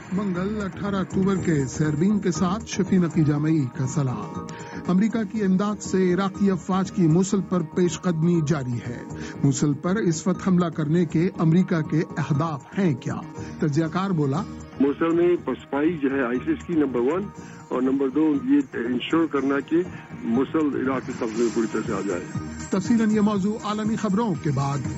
منگل 18 اکتوبر کے سیربین کے ساتھ شفیع نقی جامعی کا سلام۔ امریکہ کی امداد سے عراقی افواج کی موصل پر پیش قدمی جاری ہے۔ موصل پر اس وقت حملہ کرنے کے امریکہ کے اہداف ہیں کیا؟ تجزیہ کار بولا، موصل میں پسپائی جو ہے آئیسس کی نمبر 1 اور نمبر 2 یہ انشور کرنا کہ موصل عراق کے قبضے میں پوری طرح سے آ جائے۔ تفصیلاً یہ موضوع عالمی خبروں کے بعد۔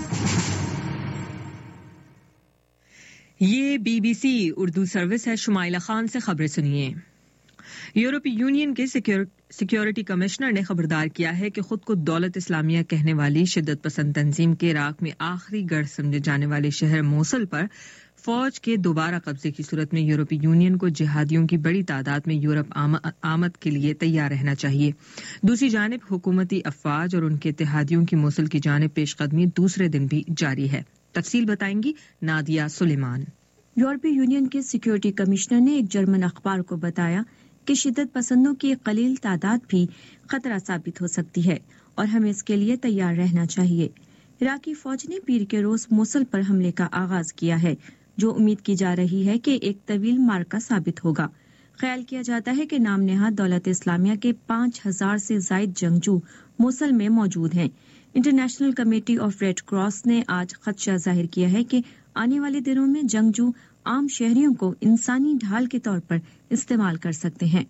یہ BBC اردو سروس ہے۔ شمائلہ خان سے خبریں سنیے۔ یورپی یونین کے سیکیورٹی کمشنر نے خبردار کیا ہے کہ خود کو دولت اسلامیہ کہنے والی شدت پسند تنظیم کے عراق میں آخری گڑھ سمجھے جانے والے شہر موصل پر فوج کے دوبارہ قبضے کی صورت میں یورپی یونین کو جہادیوں کی بڑی تعداد میں یورپ آمد کے لیے تیار رہنا چاہیے۔ دوسری جانب حکومتی افواج اور ان کے اتحادیوں کی موصل کی جانب پیش قدمی دوسرے دن بھی جاری ہے۔ تفصیل بتائیں گی نادیہ سلیمان۔ یورپی یونین کے سیکیورٹی کمشنر نے ایک جرمن اخبار کو بتایا کہ شدت پسندوں کی ایک قلیل تعداد بھی خطرہ ثابت ہو سکتی ہے اور ہمیں اس کے لیے تیار رہنا چاہیے۔ عراقی فوج نے پیر کے روز موصل پر حملے کا آغاز کیا ہے، جو امید کی جا رہی ہے کہ ایک طویل مارکا ثابت ہوگا۔ خیال کیا جاتا ہے کہ نام نہاد دولت اسلامیہ کے 5000 سے زائد جنگجو موصل میں موجود ہیں۔ International committee of red cross نے آج خدشہ ظاہر کیا ہے کہ آنے والے دنوں میں جنگجو عام شہریوں کو انسانی ڈھال کے طور پر استعمال کر سکتے ہیں۔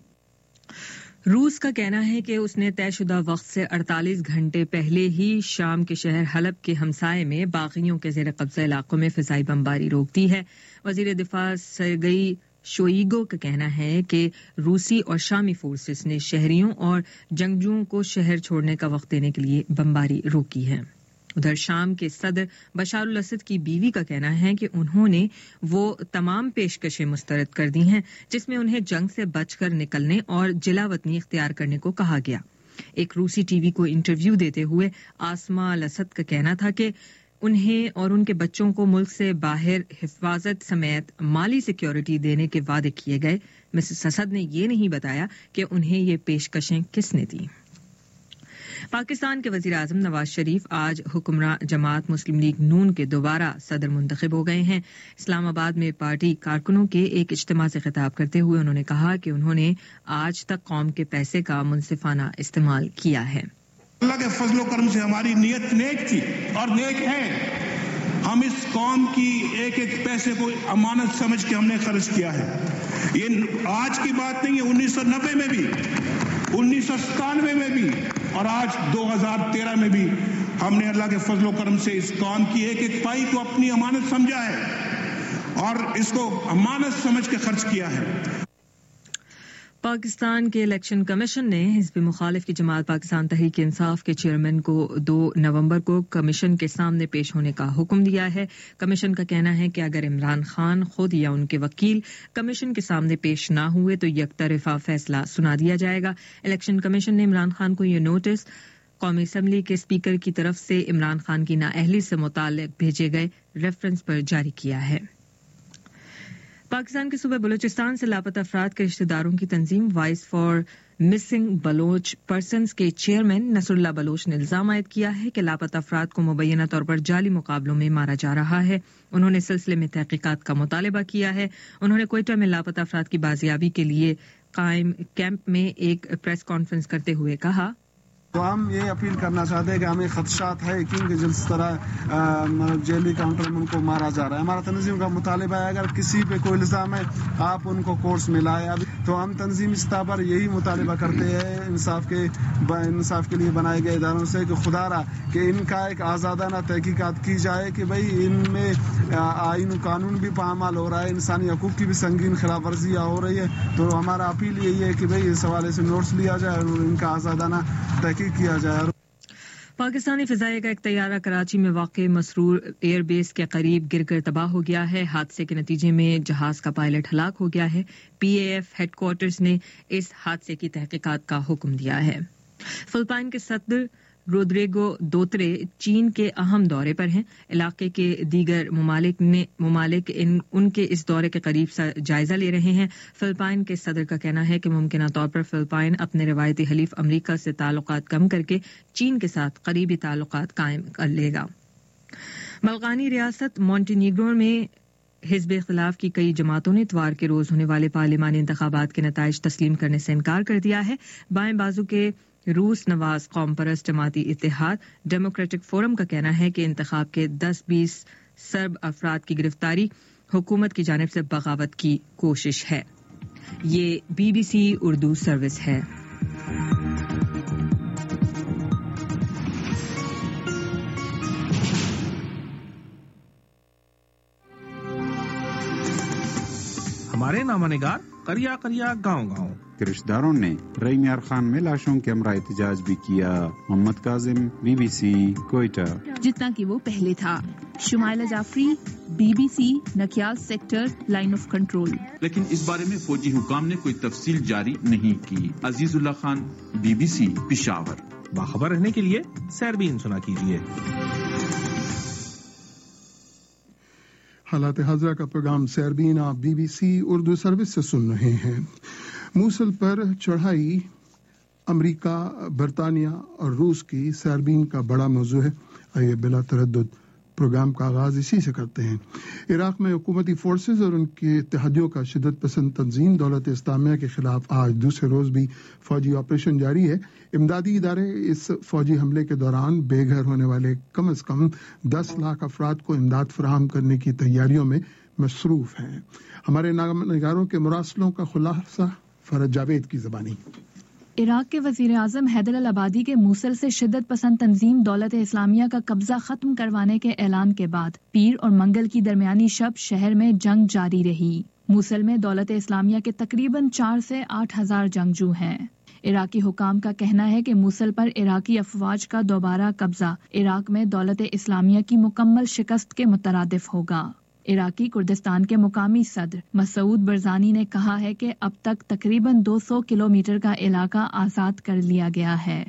روس کا کہنا ہے کہ اس نے طے شدہ وقت سے 48 گھنٹے پہلے ہی شام کے شہر حلب کے ہمسائے میں باغیوں کے زیر قبضہ علاقوں میں فضائی بمباری روک دی ہے۔ وزیر دفاع سرگئی شوئیگو کا کہنا ہے کہ روسی اور شامی فورسز نے شہریوں اور جنگجوؤں کو شہر چھوڑنے کا وقت دینے کے لیے بمباری روکی ہے۔ ادھر شام کے صدر بشار الاسد کی بیوی کا کہنا ہے کہ انہوں نے وہ تمام پیشکشیں مسترد کر دی ہیں جس میں انہیں جنگ سے بچ کر نکلنے اور جلا وطنی اختیار کرنے کو کہا گیا۔ ایک روسی ٹی وی کو انٹرویو دیتے ہوئے آسما الاسد کا کہنا تھا کہ انہیں اور ان کے بچوں کو ملک سے باہر حفاظت سمیت مالی سیکیورٹی دینے کے وعدے کیے گئے۔ مسز اسد نے یہ نہیں بتایا کہ انہیں یہ پیشکشیں کس نے دیں۔ پاکستان کے وزیر اعظم نواز شریف آج حکمراں جماعت مسلم لیگ نون کے دوبارہ صدر منتخب ہو گئے ہیں۔ اسلام آباد میں پارٹی کارکنوں کے ایک اجتماع سے خطاب کرتے ہوئے انہوں نے کہا کہ انہوں نے آج تک قوم کے پیسے کا منصفانہ استعمال کیا ہے۔ اللہ کے فضل و کرم سے ہماری نیت نیک تھی اور نیک ہے۔ ہم اس قوم کی ایک ایک پیسے کو امانت سمجھ کے ہم نے خرچ کیا ہے۔ یہ آج کی بات نہیں ہے، 1990 میں بھی، 1997 میں بھی اور آج 2013 میں بھی ہم نے اللہ کے فضل و کرم سے اس قوم کی ایک ایک پائی کو اپنی امانت سمجھا ہے اور اس کو امانت سمجھ کے خرچ کیا ہے۔ پاکستان کے الیکشن کمیشن نے حزب مخالف کی جماعت پاکستان تحریک انصاف کے چیئرمین کو 2 نومبر کو کمیشن کے سامنے پیش ہونے کا حکم دیا ہے۔ کمیشن کا کہنا ہے کہ اگر عمران خان خود یا ان کے وکیل کمیشن کے سامنے پیش نہ ہوئے تو یک طرفہ فیصلہ سنا دیا جائے گا۔ الیکشن کمیشن نے عمران خان کو یہ نوٹس قومی اسمبلی کے اسپیکر کی طرف سے عمران خان کی نااہلی سے متعلق بھیجے گئے ریفرنس پر جاری کیا ہے۔ پاکستان کے صوبہ بلوچستان سے لاپتہ افراد کے رشتہ داروں کی تنظیم voice for missing Baloch persons کے چیئرمین نصر اللہ بلوچ نے الزام عائد کیا ہے کہ لاپتہ افراد کو مبینہ طور پر جعلی مقابلوں میں مارا جا رہا ہے۔ انہوں نے سلسلے میں تحقیقات کا مطالبہ کیا ہے۔ انہوں نے کوئٹہ میں لاپتہ افراد کی بازیابی کے لیے قائم کیمپ میں ایک پریس کانفرنس کرتے ہوئے کہا، تو ہم یہ اپیل کرنا چاہتے ہیں کہ ہمیں خدشات ہے کیونکہ جس طرح جیلی کاؤنٹر میں ان کو مارا جا رہا ہے۔ ہمارا تنظیم کا مطالبہ ہے اگر کسی پہ کوئی الزام ہے آپ ان کو کورٹس میں لائیں۔ اب تو ہم تنظیم سطح پر یہی مطالبہ کرتے ہیں انصاف کے لیے بنائے گئے اداروں سے کہ خدا را کہ ان کا ایک آزادانہ تحقیقات کی جائے کہ بھئی ان میں آئین و قانون بھی پامال ہو رہا ہے، انسانی حقوق کی بھی سنگین خلاف ورزیاں ہو رہی ہے۔ تو ہمارا اپیل یہی ہے کہ بھئی اس حوالے سے نوٹس لیا جائے اور ان کا آزادانہ تحقیق کیا جائے۔ پاکستانی فضائیہ کا ایک طیارہ کراچی میں واقع مسرور ایئر بیس کے قریب گر کر تباہ ہو گیا ہے۔ حادثے کے نتیجے میں جہاز کا پائلٹ ہلاک ہو گیا ہے۔ PAF ہیڈ کوارٹرز نے اس حادثے کی تحقیقات کا حکم دیا ہے۔ فلپائن کے صدر رودریگو دوترے چین کے اہم دورے پر ہیں۔ علاقے کے دیگر ممالک ان کے اس دورے کے قریب جائزہ لے رہے ہیں۔ فلپائن کے صدر کا کہنا ہے کہ ممکنہ طور پر فلپائن اپنے روایتی حلیف امریکہ سے تعلقات کم کر کے چین کے ساتھ قریبی تعلقات قائم کر لے گا۔ بلغانی ریاست مونٹینیگرو میں حزب اختلاف کی کئی جماعتوں نے اتوار کے روز ہونے والے پارلیمانی انتخابات کے نتائج تسلیم کرنے سے انکار کر دیا ہے. بائیں بازو کے روس نواز قوم پرست جماعتی اتحاد ڈیموکریٹک فورم کا کہنا ہے کہ انتخاب کے 10-20 سرب افراد کی گرفتاری حکومت کی جانب سے بغاوت کی کوشش ہے. یہ BBC اردو سروس ہے. ہمارے نامہ نگار کریا کریا گاؤں گاؤں کے رشتہ داروں نے رحیم یار خان میں لاشوں کے ہمراہ احتجاج بھی کیا. محمد کاظم BBC کوئٹہ. جتنا کہ وہ پہلے تھا. Shumaila Jafri BBC Nakyal sector line of control. لیکن اس بارے میں فوجی حکام نے کوئی تفصیل جاری نہیں کی. عزیز اللہ خان BBC پشاور. باخبر رہنے کے لیے سیربین سنا کیجیے. حالات حاضرہ کا پروگرام سیربین آپ BBC اردو سروس سے سن رہے ہیں. موصل پر چڑھائی امریکہ، برطانیہ اور روس کی سیربین کا بڑا موضوع ہے. آئیے بلا تردد پروگرام کا آغاز اسی سے کرتے ہیں. عراق میں حکومتی فورسز اور ان کے اتحادیوں کا شدت پسند تنظیم دولت اسلامیہ کے خلاف آج دوسرے روز بھی فوجی آپریشن جاری ہے. امدادی ادارے اس فوجی حملے کے دوران بے گھر ہونے والے کم از کم 10 لاکھ افراد کو امداد فراہم کرنے کی تیاریوں میں مصروف ہیں. ہمارے نگاروں کے مراسلوں کا خلاصہ فرج جاوید کی زبانی. عراق کے وزیر اعظم حیدر العبادی کے موصل سے شدت پسند تنظیم دولت اسلامیہ کا قبضہ ختم کروانے کے اعلان کے بعد پیر اور منگل کی درمیانی شب شہر میں جنگ جاری رہی. موصل میں دولت اسلامیہ کے تقریباً 4 سے 8 ہزار جنگجو ہیں. عراقی حکام کا کہنا ہے کہ موصل پر عراقی افواج کا دوبارہ قبضہ عراق میں دولت اسلامیہ کی مکمل شکست کے مترادف ہوگا. عراقی کردستان کے مقامی صدر مسعود برزانی نے کہا ہے کہ اب تک تقریباً 200 کلومیٹر کا علاقہ آزاد کر لیا گیا ہے.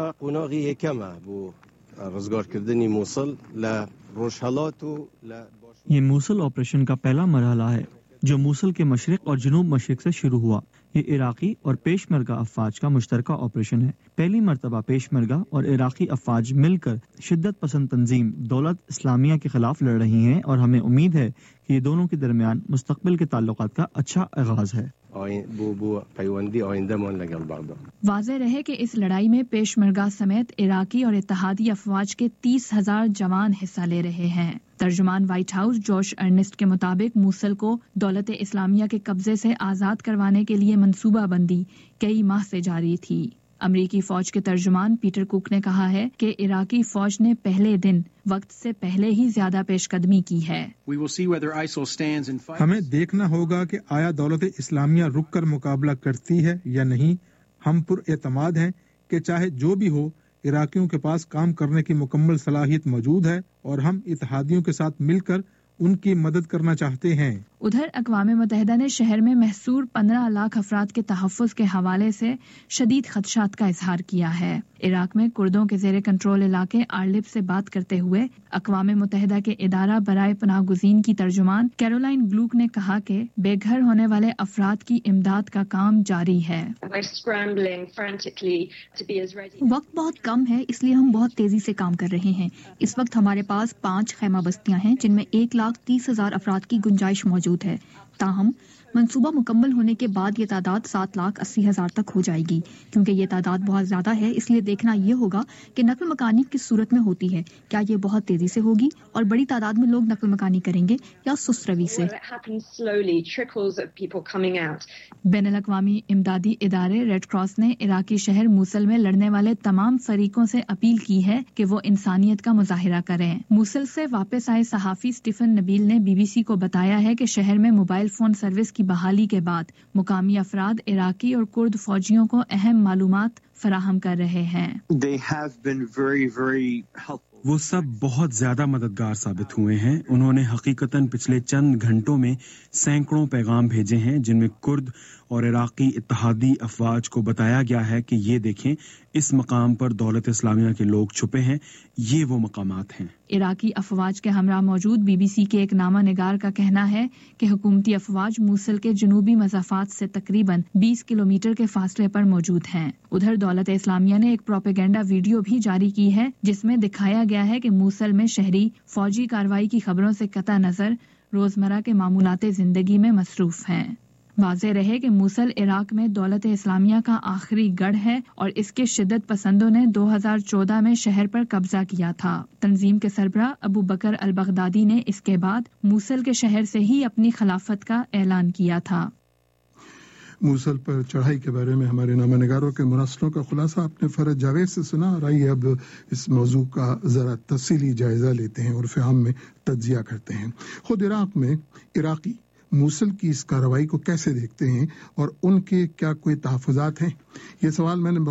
یہ موصل آپریشن کا پہلا مرحلہ ہے جو موصل کے مشرق اور جنوب مشرق سے شروع ہوا. یہ عراقی اور پیشمرگہ افواج کا مشترکہ آپریشن ہے. پہلی مرتبہ پیشمرگہ اور عراقی افواج مل کر شدت پسند تنظیم دولت اسلامیہ کے خلاف لڑ رہی ہیں اور ہمیں امید ہے کہ یہ دونوں کے درمیان مستقبل کے تعلقات کا اچھا آغاز ہے. واضح رہے کہ اس لڑائی میں پیشمرگہ سمیت عراقی اور اتحادی افواج کے 30,000 جوان حصہ لے رہے ہیں. ترجمان وائٹ ہاؤس جوش ارنسٹ کے مطابق موصل کو دولت اسلامیہ کے قبضے سے آزاد کروانے کے لیے منصوبہ بندی کئی ماہ سے جاری تھی. امریکی فوج کے ترجمان پیٹر کوک نے کہا ہے کہ عراقی فوج نے پہلے دن وقت سے پہلے ہی زیادہ پیش قدمی کی ہے. ہمیں دیکھنا ہوگا کہ آیا دولت اسلامیہ رک کر مقابلہ کرتی ہے یا نہیں. ہم پر اعتماد ہیں کہ چاہے جو بھی ہو عراقیوں کے پاس کام کرنے کی مکمل صلاحیت موجود ہے اور ہم اتحادیوں کے ساتھ مل کر ان کی مدد کرنا چاہتے ہیں. ادھر اقوام متحدہ نے شہر میں محصور 15 لاکھ افراد کے تحفظ کے حوالے سے شدید خدشات کا اظہار کیا ہے. عراق میں کردوں کے زیر کنٹرول علاقے آرلب سے بات کرتے ہوئے اقوام متحدہ کے ادارہ برائے پناہ گزین کی ترجمان کیرولائن گلوک نے کہا کہ بے گھر ہونے والے افراد کی امداد کا کام جاری ہے. وقت بہت کم ہے اس لیے ہم بہت تیزی سے کام کر رہے ہیں. اس وقت ہمارے پاس 5 خیمہ بستیاں ہیں جن میں 1,30,000 افراد کی گنجائش موجود ہے. تاہم منصوبہ مکمل ہونے کے بعد یہ تعداد 7,80,000 تک ہو جائے گی. کیونکہ یہ تعداد بہت زیادہ ہے اس لیے دیکھنا یہ ہوگا کہ نقل مکانی کس صورت میں ہوتی ہے. کیا یہ بہت تیزی سے ہوگی اور بڑی تعداد میں لوگ نقل مکانی کریں گے یا سست روی سے؟ بین الاقوامی امدادی ادارے ریڈ کراس نے عراقی شہر موصل میں لڑنے والے تمام فریقوں سے اپیل کی ہے کہ وہ انسانیت کا مظاہرہ کریں. موصل سے واپس آئے صحافی سٹیفن نبیل نے BBC کو بتایا ہے کہ شہر میں موبائل فون سروس کی بحالی کے بعد مقامی افراد عراقی اور کرد فوجیوں کو اہم معلومات فراہم کر رہے ہیں. وہ سب بہت زیادہ مددگار ثابت ہوئے ہیں. انہوں نے حقیقتاً پچھلے چند گھنٹوں میں سینکڑوں پیغام بھیجے ہیں جن میں کرد اور عراقی اتحادی افواج کو بتایا گیا ہے کہ یہ دیکھیں اس مقام پر دولت اسلامیہ کے لوگ چھپے ہیں. یہ وہ مقامات ہیں. عراقی افواج کے ہمراہ موجود BBC کے ایک نامہ نگار کا کہنا ہے کہ حکومتی افواج موصل کے جنوبی مضافات سے تقریباً 20 کلومیٹر کے فاصلے پر موجود ہیں. ادھر دولت اسلامیہ نے ایک پروپیگنڈا ویڈیو بھی جاری کی ہے جس میں دکھایا گیا ہے کہ موصل میں شہری فوجی کارروائی کی خبروں سے قطع نظر रोजमर्रा के मामूलाते जिंदगी में मसरूफ हैं। वाज़ेह रहे कि मूसल इराक में दौलत इस्लामिया का आखिरी गढ़ है और इसके शिद्दत पसंदों ने 2014 में शहर पर कब्जा किया था। तंजीम के सरबराह अबू बकर अल बगदादी ने इसके बाद मूसल के शहर से ही अपनी खिलाफत का ऐलान किया था। मूसल पर चढ़ाई के बारे में हमारे नामानिगारों के मुरासलों का खुलासा आपने फरज जावेद से सुना। और आइए अब इस मौजू का जरा तफसीली जायजा लेते हैं और फिर हम में तज्जिया करते हैं। खुद इराक में इराकी मूसल की इस कार्रवाई को कैसे देखते हैं और उनके क्या कोई तहफ़्फ़ुज़ात हैं? ये सवाल मैंने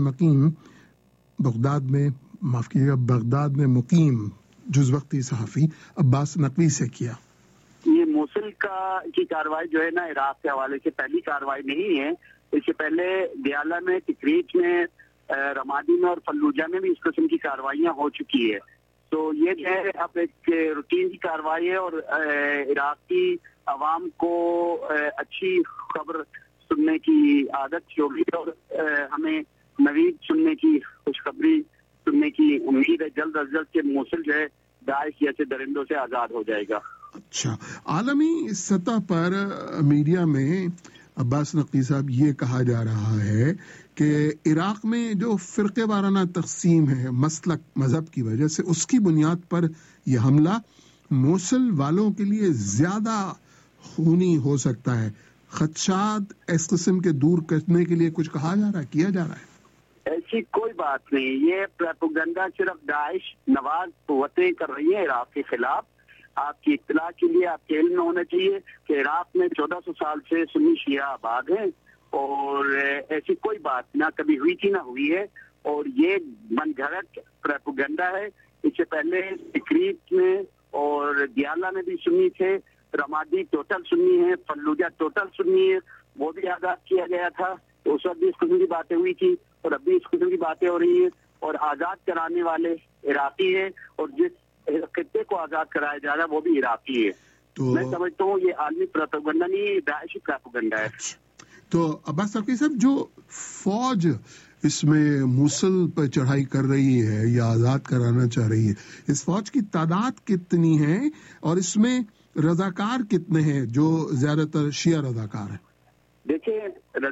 बगदाद में मुकीम जुज़वक्ती सहाफ़ी अब्बास नकवी से किया। ये मूसल की कार्रवाई जो है ना, इराक के हवाले से पहली कार्रवाई नहीं है। इससे पहले दियाला में, तिकरीत में, रमादी में और फल्लूजा में भी इस किस्म की कार्रवाइयाँ हो चुकी है। तो ये जो है अब एक रूटीन की कार्रवाई है और इराकी अवाम को अच्छी खबर सुनने की आदत होगी और हमें नवीद सुनने की, खुशखबरी सुनने की उम्मीद है। जल्द अज जल्द के मूसल जो है दाइश जैसे दरिंदों से आज़ाद हो जाएगा। अच्छा, आलमी सतह पर मीडिया में अब्बास नकवी साहब ये कहा जा रहा है कि इराक में जो फिरके वाराना तकसीम है मसलक मजहब की वजह से, उसकी बुनियाद पर यह हमला मूसल वालों के लिए ज्यादा खूनी हो सकता है। खदशात इस किस्म के दूर करने के लिए कुछ कहा जा रहा है, किया जा रहा है? ऐसी कोई बात नहीं। ये प्रोपेगेंडा सिर्फ दाइश नवाज कुव्वतें कर रही है इराक के खिलाफ। आपकी इत्तला के लिए आपके इल्म में होना चाहिए कि इराक में 1400 साल से सुन्नी शिया आबाद हैं और ऐसी कोई बात ना कभी हुई थी ना हुई है और ये मनगढ़ंत प्रोपेगेंडा है। इससे पहले तिकरीत में और दियाला में भी सुन्नी थे, रमादी टोटल सुन्नी है, फल्लूजा टोटल सुन्नी है, वो भी आज़ाद किया गया था। तो उस वक्त भी इस किस्म की बातें हुई थी और अब भी इस किस्म की बातें हो रही है और आज़ाद कराने वाले इराकी है और जिस खित्ते को आज़ाद कराया जा रहा है वो भी इराकी है। तो मैं समझता हूँ ये आलमी प्रोपेगेंडा नहीं, दाइशी प्रोपेगेंडा है। तो अब्बास नकवी साहब, जो फौज इसमें मूसल पर चढ़ाई कर रही है या आज़ाद कराना चाह रही है, इस फौज की तादाद कितनी है और इसमें रजाकार कितने हैं जो ज्यादातर शिया रजाकार है? देखिए,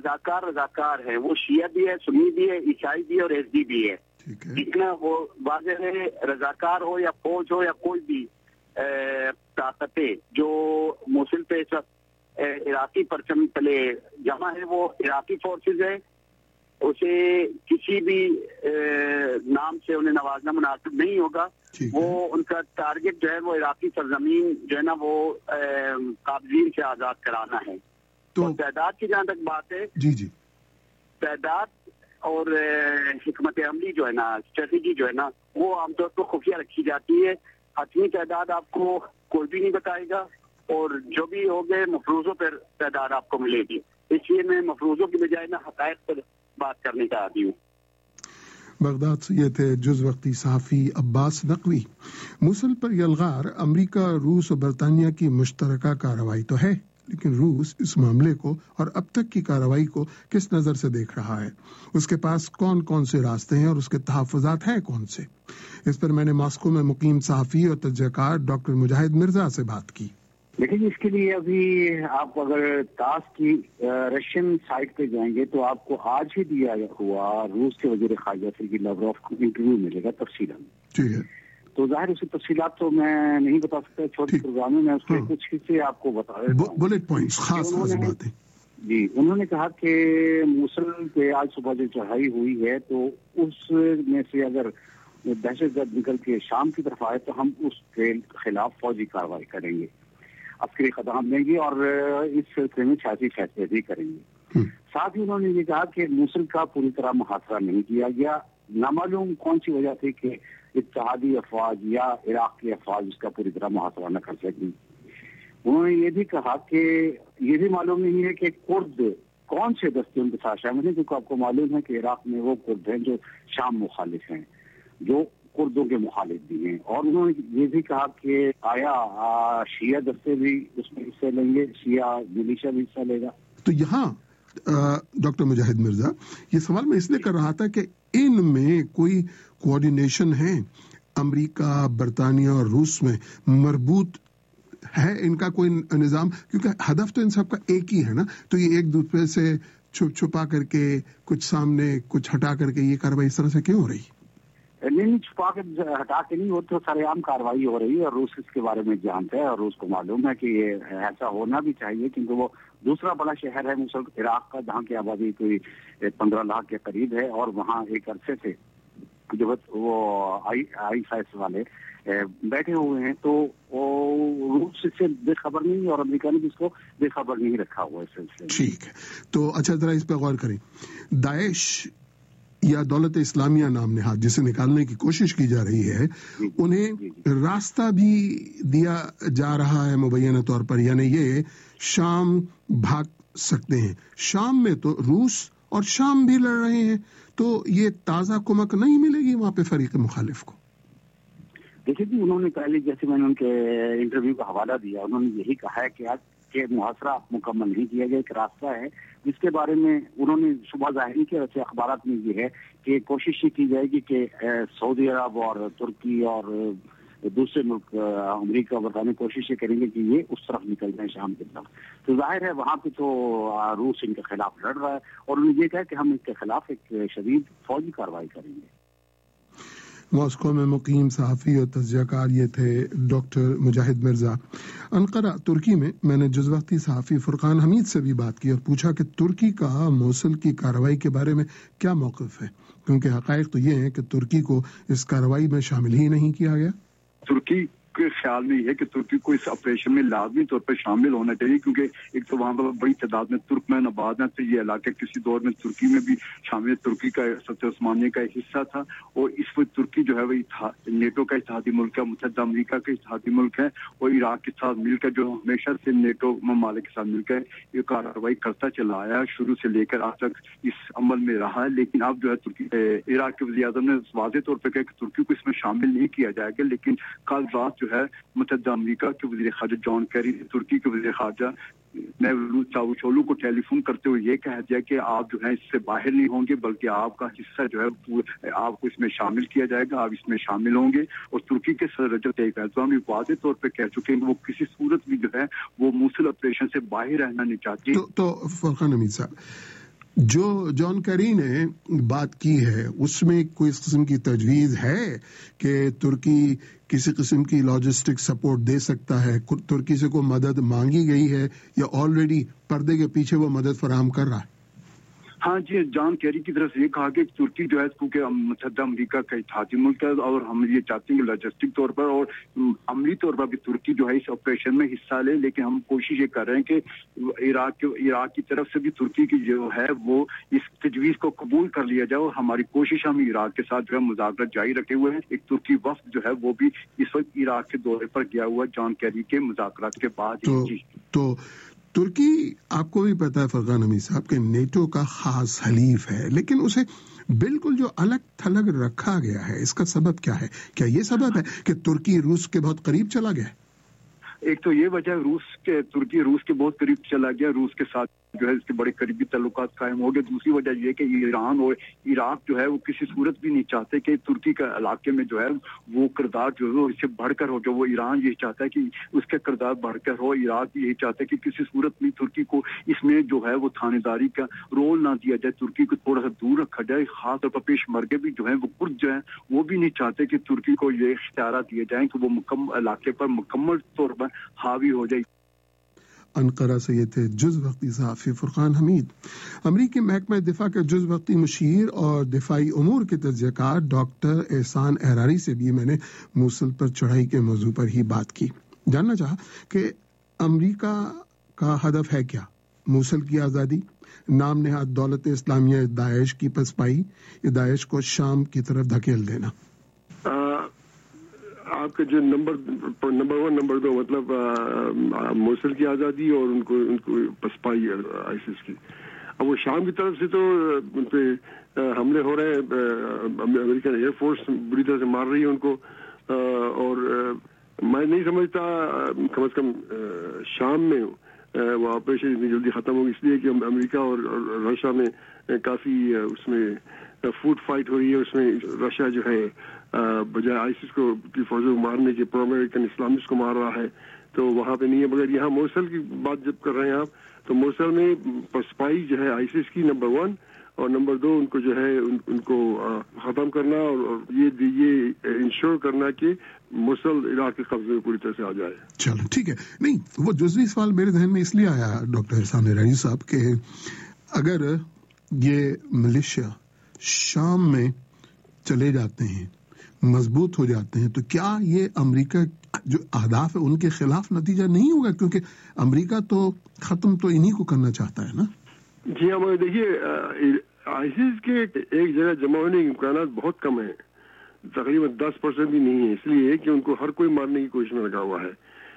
रजाकार है, वो शिया भी है, सुन्नी भी है, ईसाई भी है और एसडी भी है। जितना वो वाज़ेह है, रजाकार हो या फौज हो या कोई भी ताकतें जो मूसल पे इस वक्त इराकी परचम तले जमा है, वो इराकी फोर्सेज है। उसे किसी भी नाम से उन्हें नवाजना मुनासिब नहीं होगा। वो उनका टारगेट जो है वो इराकी सरजमीन जो है ना वो काबजीन से आज़ाद कराना है। तो तादाद की जहाँ तक बात है, जी तादाद और हिकमत अमली जो है ना, स्ट्रेटेजी जो है ना, वो आमतौर पर खुफिया रखी जाती है। हतमी तादाद आपको कोई भी नहीं बताएगा और जो भी हो गए मफरूजों पर तादाद आपको मिलेगी। इसलिए मैं मफरूजों की बजाय ना हक़ाइक़ पर बात करने का आदी हूँ। बगदाद से ये थे जुज़वक्ती सहाफ़ी अब्बास नकवी। मूसल पर यलगार अमरीका, रूस और बरतानिया की मुश्तरका कार्रवाई तो है, लेकिन रूस इस मामले को और अब तक की कार्रवाई को किस नज़र से देख रहा है, उसके पास कौन कौन से रास्ते हैं और उसके तहफ़्फ़ुज़ात हैं कौन से? इस पर मैंने मॉस्को में मुकीम सहाफ़ी और तज्ज़ियाकार डॉक्टर मुजाहिद मिर्जा से बात की। देखिए, इसके लिए अभी आप अगर तास की रशियन साइट पे जाएंगे तो आपको आज ही दिया हुआ रूस के वज़ीर ख़ारिजा सर्गी लावरोव को इंटरव्यू मिलेगा तफसीलन। ठीक है। तो जाहिर उसकी तफसीलात तो मैं नहीं बता सकता, छोटे प्रोग्राम में मैं उसके कुछ हिस्से आपको बता देता हूं। बुलेट पॉइंट्स, खास बातें। जी, उन्होंने कहा कि मूसल पे आज सुबह जो चढ़ाई हुई है तो उसमें से अगर दहशतगर्द निकल के शाम की तरफ आए तो हम उसके खिलाफ फौजी कार्रवाई करेंगे, अस्करी कदम लेंगे और इस सिलसिले में सियासी फैसले भी करेंगे। साथ ही उन्होंने ये कहा कि मूसल का पूरी तरह मुहासरा नहीं किया गया। नामालूम कौन सी वजह थी कि इत्तेहादी अफवाज या इराक की अफवाज उसका पूरी तरह मुहासरा न कर सकी। उन्होंने ये भी कहा कि ये भी मालूम नहीं है कि कुर्द कौन से दस्ते उनके साथ शामिल हैं, क्योंकि आपको मालूम है कि इराक में वो कुर्द हैं जो शाम मुखालिफ हैं, जो कुर्दों के मुखालिफ भी हैं। और उन्होंने ये भी कहा कि आया शिया दस्ते भी उसमें हिस्सा लेंगे, शिया मिलिशिया भी हिस्सा लेगा। तो यहाँ डॉक्टर मुजाहिद मिर्जा, ये सवाल मैं इसलिए कर रहा था कि इनमें कोई कोऑर्डिनेशन है अमेरिका, बरतानिया और रूस में मरबूत ہے ان کا کوئی نظام؟ کیونکہ ہدف تو ان سب کا ایک ہی ہے نا, تو یہ ایک دوسرے سے چھپا کر کے کچھ سامنے کچھ ہٹا کر کے یہ کاروائی اس طرح سے کیوں ہو رہی؟ نہیں, چھپا کے ہٹا کے نہیں, وہ تو سارے عام کاروائی ہو رہی ہے اور روس اس کے بارے میں جانتا ہے اور روس کو معلوم ہے کہ یہ ایسا ہونا بھی چاہیے, کیونکہ وہ دوسرا بڑا شہر ہے موصل عراق کا, جہاں کی آبادی کوئی 15 لاکھ کے قریب ہے, اور وہاں ایک عرصے سے جو وہ آئی فائس والے بیٹھے ہوئے ہیں, تو روس سے بے خبر نہیں اور امریکہ نے بھی اس کو بے خبر نہیں رکھا ہوا اس سلسلے میں. ٹھیک ہے, تو اچھا ذرا اس پہ غور کریں. داعش یا دولت اسلامیہ نام نہاد جسے نکالنے کی کوشش کی جا رہی ہے, انہیں راستہ بھی دیا جا رہا ہے مبینہ طور پر, یعنی یہ شام بھاگ سکتے ہیں. شام میں تو روس اور شام بھی لڑ رہے ہیں, تو یہ تازہ کمک نہیں ملے گی وہاں پہ فریق مخالف کو؟ دیکھیے جی, انہوں نے پہلے جیسے میں نے ان کے انٹرویو کا حوالہ دیا, انہوں نے یہی کہا ہے کہ محاصرہ مکمل نہیں کیا گیا, ایک راستہ ہے جس کے بارے میں انہوں نے صبح ظاہر نہیں کیا. ویسے اخبارات میں یہ ہے کہ کوشش یہ کی جائے گی کہ سعودی عرب اور ترکی اور دوسرے ملک امریکہ اور برطانیہ کوشش یہ کریں گے کہ یہ اس طرف نکل جائیں شام کی طرف. تو ظاہر ہے وہاں پہ تو روس ان کے خلاف لڑ رہا ہے, اور انہوں نے یہ کہا کہ ہم اس کے خلاف ایک شدید فوجی کارروائی کریں گے. ماسکو میں مقیم صحافی اور تجزیہ کار یہ تھے ڈاکٹر مجاہد مرزا. انقرہ ترکی میں نے جز وقتی صحافی فرقان حمید سے بھی بات کی اور پوچھا کہ ترکی کا موصل کی کارروائی کے بارے میں کیا موقف ہے, کیونکہ حقائق تو یہ ہیں کہ ترکی کو اس کارروائی میں شامل ہی نہیں کیا گیا. ترکی کے خیال میں یہ ہے کہ ترکی کو اس آپریشن میں لازمی طور پر شامل ہونا چاہیے, کیونکہ ایک تو وہاں پر بڑی تعداد میں ترکمین آباد ہیں, تو یہ علاقہ کسی دور میں ترکی میں بھی شامل, ترکی کا سلطنت عثمانیہ کا حصہ تھا, اور اس وقت ترکی جو ہے وہ نیٹو کا اتحادی ملک ہے, متحدہ امریکہ کا اتحادی ملک ہے, اور عراق کے ساتھ مل کر جو ہمیشہ سے نیٹو ممالک کے ساتھ مل کر یہ کارروائی کرتا چلا آیا, شروع سے لے کر آج تک اس عمل میں رہا ہے. لیکن اب جو ہے ترکی عراق کے وزیر اعظم نے واضح طور پر کہا کہ ترکی کو اس میں شامل نہیں کیا جائے گا. لیکن کل رات جو ہے متحدہ امریکہ کے وزیر خارجہ جان کیری نے ترکی کے وزیر خارجہ میولوت چاوشولو کو ٹیلی فون کرتے ہوئے یہ کہہ دیا کہ آپ جو ہے اس سے باہر نہیں ہوں گے, بلکہ آپ کا حصہ جو ہے آپ کو اس میں شامل کیا جائے گا, آپ اس میں شامل ہوں گے. اور ترکی کے صدر رجب طیب ایردوان بھی واضح طور پہ کہہ چکے ہیں کہ وہ کسی صورت بھی جو ہے وہ موصل آپریشن سے باہر رہنا نہیں چاہتے. تو فرقان حمید صاحب, جو جان کیری نے بات کی ہے اس میں کوئی اس قسم کی تجویز ہے کہ ترکی کسی قسم کی لاجسٹک سپورٹ دے سکتا ہے؟ ترکی سے کوئی مدد مانگی گئی ہے یا آلریڈی پردے کے پیچھے وہ مدد فراہم کر رہا ہے؟ ہاں جی, جان کیری کی طرف سے یہ کہا کہ ترکی جو ہے کیونکہ متحدہ امریکہ کا اتحادی ملک ہے, اور ہم یہ چاہتے ہیں کہ لاجسٹک طور پر اور عملی طور پر بھی ترکی جو ہے اس آپریشن میں حصہ لے. لیکن ہم کوشش یہ کر رہے ہیں کہ عراق کی طرف سے بھی ترکی کی جو ہے وہ اس تجویز کو قبول کر لیا جائے, اور ہماری کوشش ہم عراق کے ساتھ جو ہے مذاکرات جاری رکھے ہوئے ہیں. ایک ترکی وفد جو ہے وہ بھی اس وقت عراق کے دورے پر گیا ہوا جان کیری کے مذاکرات کے بعد. تو ترکی آپ کو بھی پتا ہے فرقان حمید صاحب کہ نیٹو کا خاص حلیف ہے, لیکن اسے بالکل جو الگ تھلگ رکھا گیا ہے, اس کا سبب کیا ہے؟ کیا یہ سبب ہے کہ ترکی روس کے بہت قریب چلا گیا؟ ایک تو یہ وجہ ترکی روس کے بہت قریب چلا گیا, روس کے ساتھ جو ہے اس کے بڑے قریبی تعلقات قائم ہو گئے. دوسری وجہ یہ کہ ایران اور عراق جو ہے وہ کسی صورت بھی نہیں چاہتے کہ ترکی کا علاقے میں جو ہے وہ کردار جو ہے اس سے بڑھ کر ہو. جو وہ ایران یہی چاہتا ہے کہ اس کے کردار بڑھ کر ہو, عراق یہی چاہتا ہے کہ کسی صورت میں ترکی کو اس میں جو ہے وہ تھانے داری کا رول نہ دیا جائے, ترکی کو تھوڑا سا دور رکھا جائے. خاص طور پر پیش مرگے بھی جو ہیں وہ کرد جو ہیں وہ بھی نہیں چاہتے کہ ترکی کو یہ اختیارات دیے جائیں کہ وہ علاقے پر مکمل طور پر حاوی ہو جائے. انقرہ سے یہ تھے جز وقتی صحافی فرقان حمید. امریکی محکمہ دفاع کے جز وقتی مشیر اور دفاعی امور کے تجزیہ کار ڈاکٹر احسان احراری سے بھی میں نے موصل پر چڑھائی کے موضوع پر ہی بات کی. جاننا چاہا کہ امریکہ کا ہدف ہے کیا؟ موصل کی آزادی, نام نہاد دولت اسلامیہ داعش کی پسپائی, یا داعش کو شام کی طرف دھکیل دینا؟ آپ کا جو نمبر 1 نمبر 2 مطلب موصل کی آزادی اور ان کو پسپائی آئیسس کی. اب وہ شام کی طرف سے تو ان پہ حملے ہو رہے ہیں, امریکن ایئر فورس بری طرح سے مار رہی ہے ان کو, اور میں نہیں سمجھتا کم از کم شام میں وہ آپریشن اتنی جلدی ختم ہوگی, اس لیے کہ امریکہ اور رشیا میں کافی اس میں فوڈ فائٹ ہو رہی ہے. اس میں رشیا جو ہے بجائے آئیسس کو کی فوجوں کو مارنے کے پرو امریکن اسلامسٹ کو مار رہا ہے, تو وہاں پہ نہیں ہے. مگر یہاں موصل کی بات جب کر رہے ہیں آپ تو موصل میں پسپائی جو ہے آئیسس کی نمبر 1 اور نمبر 2 ان کو جو ہے ان کو ختم کرنا اور یہ انشور کرنا کہ موصل عراق کے قبضے میں پوری طرح سے آ جائے. چلو ٹھیک ہے. نہیں وہ جزوی سوال میرے ذہن میں اس لیے آیا ڈاکٹر احسان احراری صاحب کہ اگر یہ ملیشیا شام میں چلے جاتے ہیں مضبوط ہو جاتے ہیں تو کیا یہ امریکہ جو اہداف ہے ان کے خلاف نتیجہ نہیں ہوگا؟ کیونکہ امریکہ تو ختم تو انہی کو کرنا چاہتا ہے نا. جی ہاں دیکھیے آئیسس کے ایک جگہ جمع ہونے کے امکانات بہت کم ہیں, تقریباً 10% بھی نہیں ہے, اس لیے کہ ان کو ہر کوئی مارنے کی کوشش میں لگا ہوا ہے.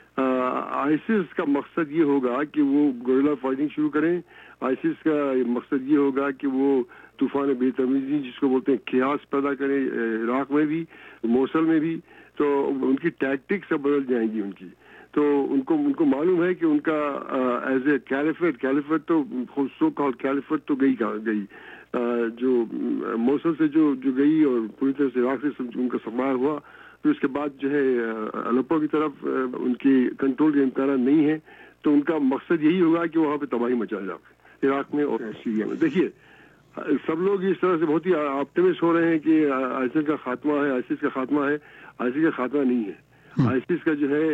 آئیسس کا مقصد یہ ہوگا کہ وہ گوریلا فائٹنگ شروع کریں. آئیسس کا مقصد یہ ہوگا کہ وہ طوفان بے تمیزی جس کو بولتے ہیں کیاس پیدا کریں عراق میں بھی موصل میں بھی. تو ان کی ٹیکٹکس اب بدل جائیں گی ان کی. تو ان کو معلوم ہے کہ ان کا ایز اے کیلیفٹ تو سو کال کیلیفٹ تو گئی جو موصل سے جو گئی اور پوری طرح سے عراق سے ان کا سفار ہوا. پھر اس کے بعد جو ہے الیپو کی طرف ان کی کنٹرول کے امکانات نہیں ہیں. تو ان کا مقصد یہی ہوگا کہ وہاں پہ تباہی مچا جائے عراق میں اور سیریا میں. دیکھیے سب لوگ اس طرح سے بہت ہی آپٹیمسٹ ہو رہے ہیں کہ آئیسس کا خاتمہ ہے, آئیسس کا خاتمہ ہے. آئیسس کا خاتمہ نہیں ہے. آئیسس کا جو ہے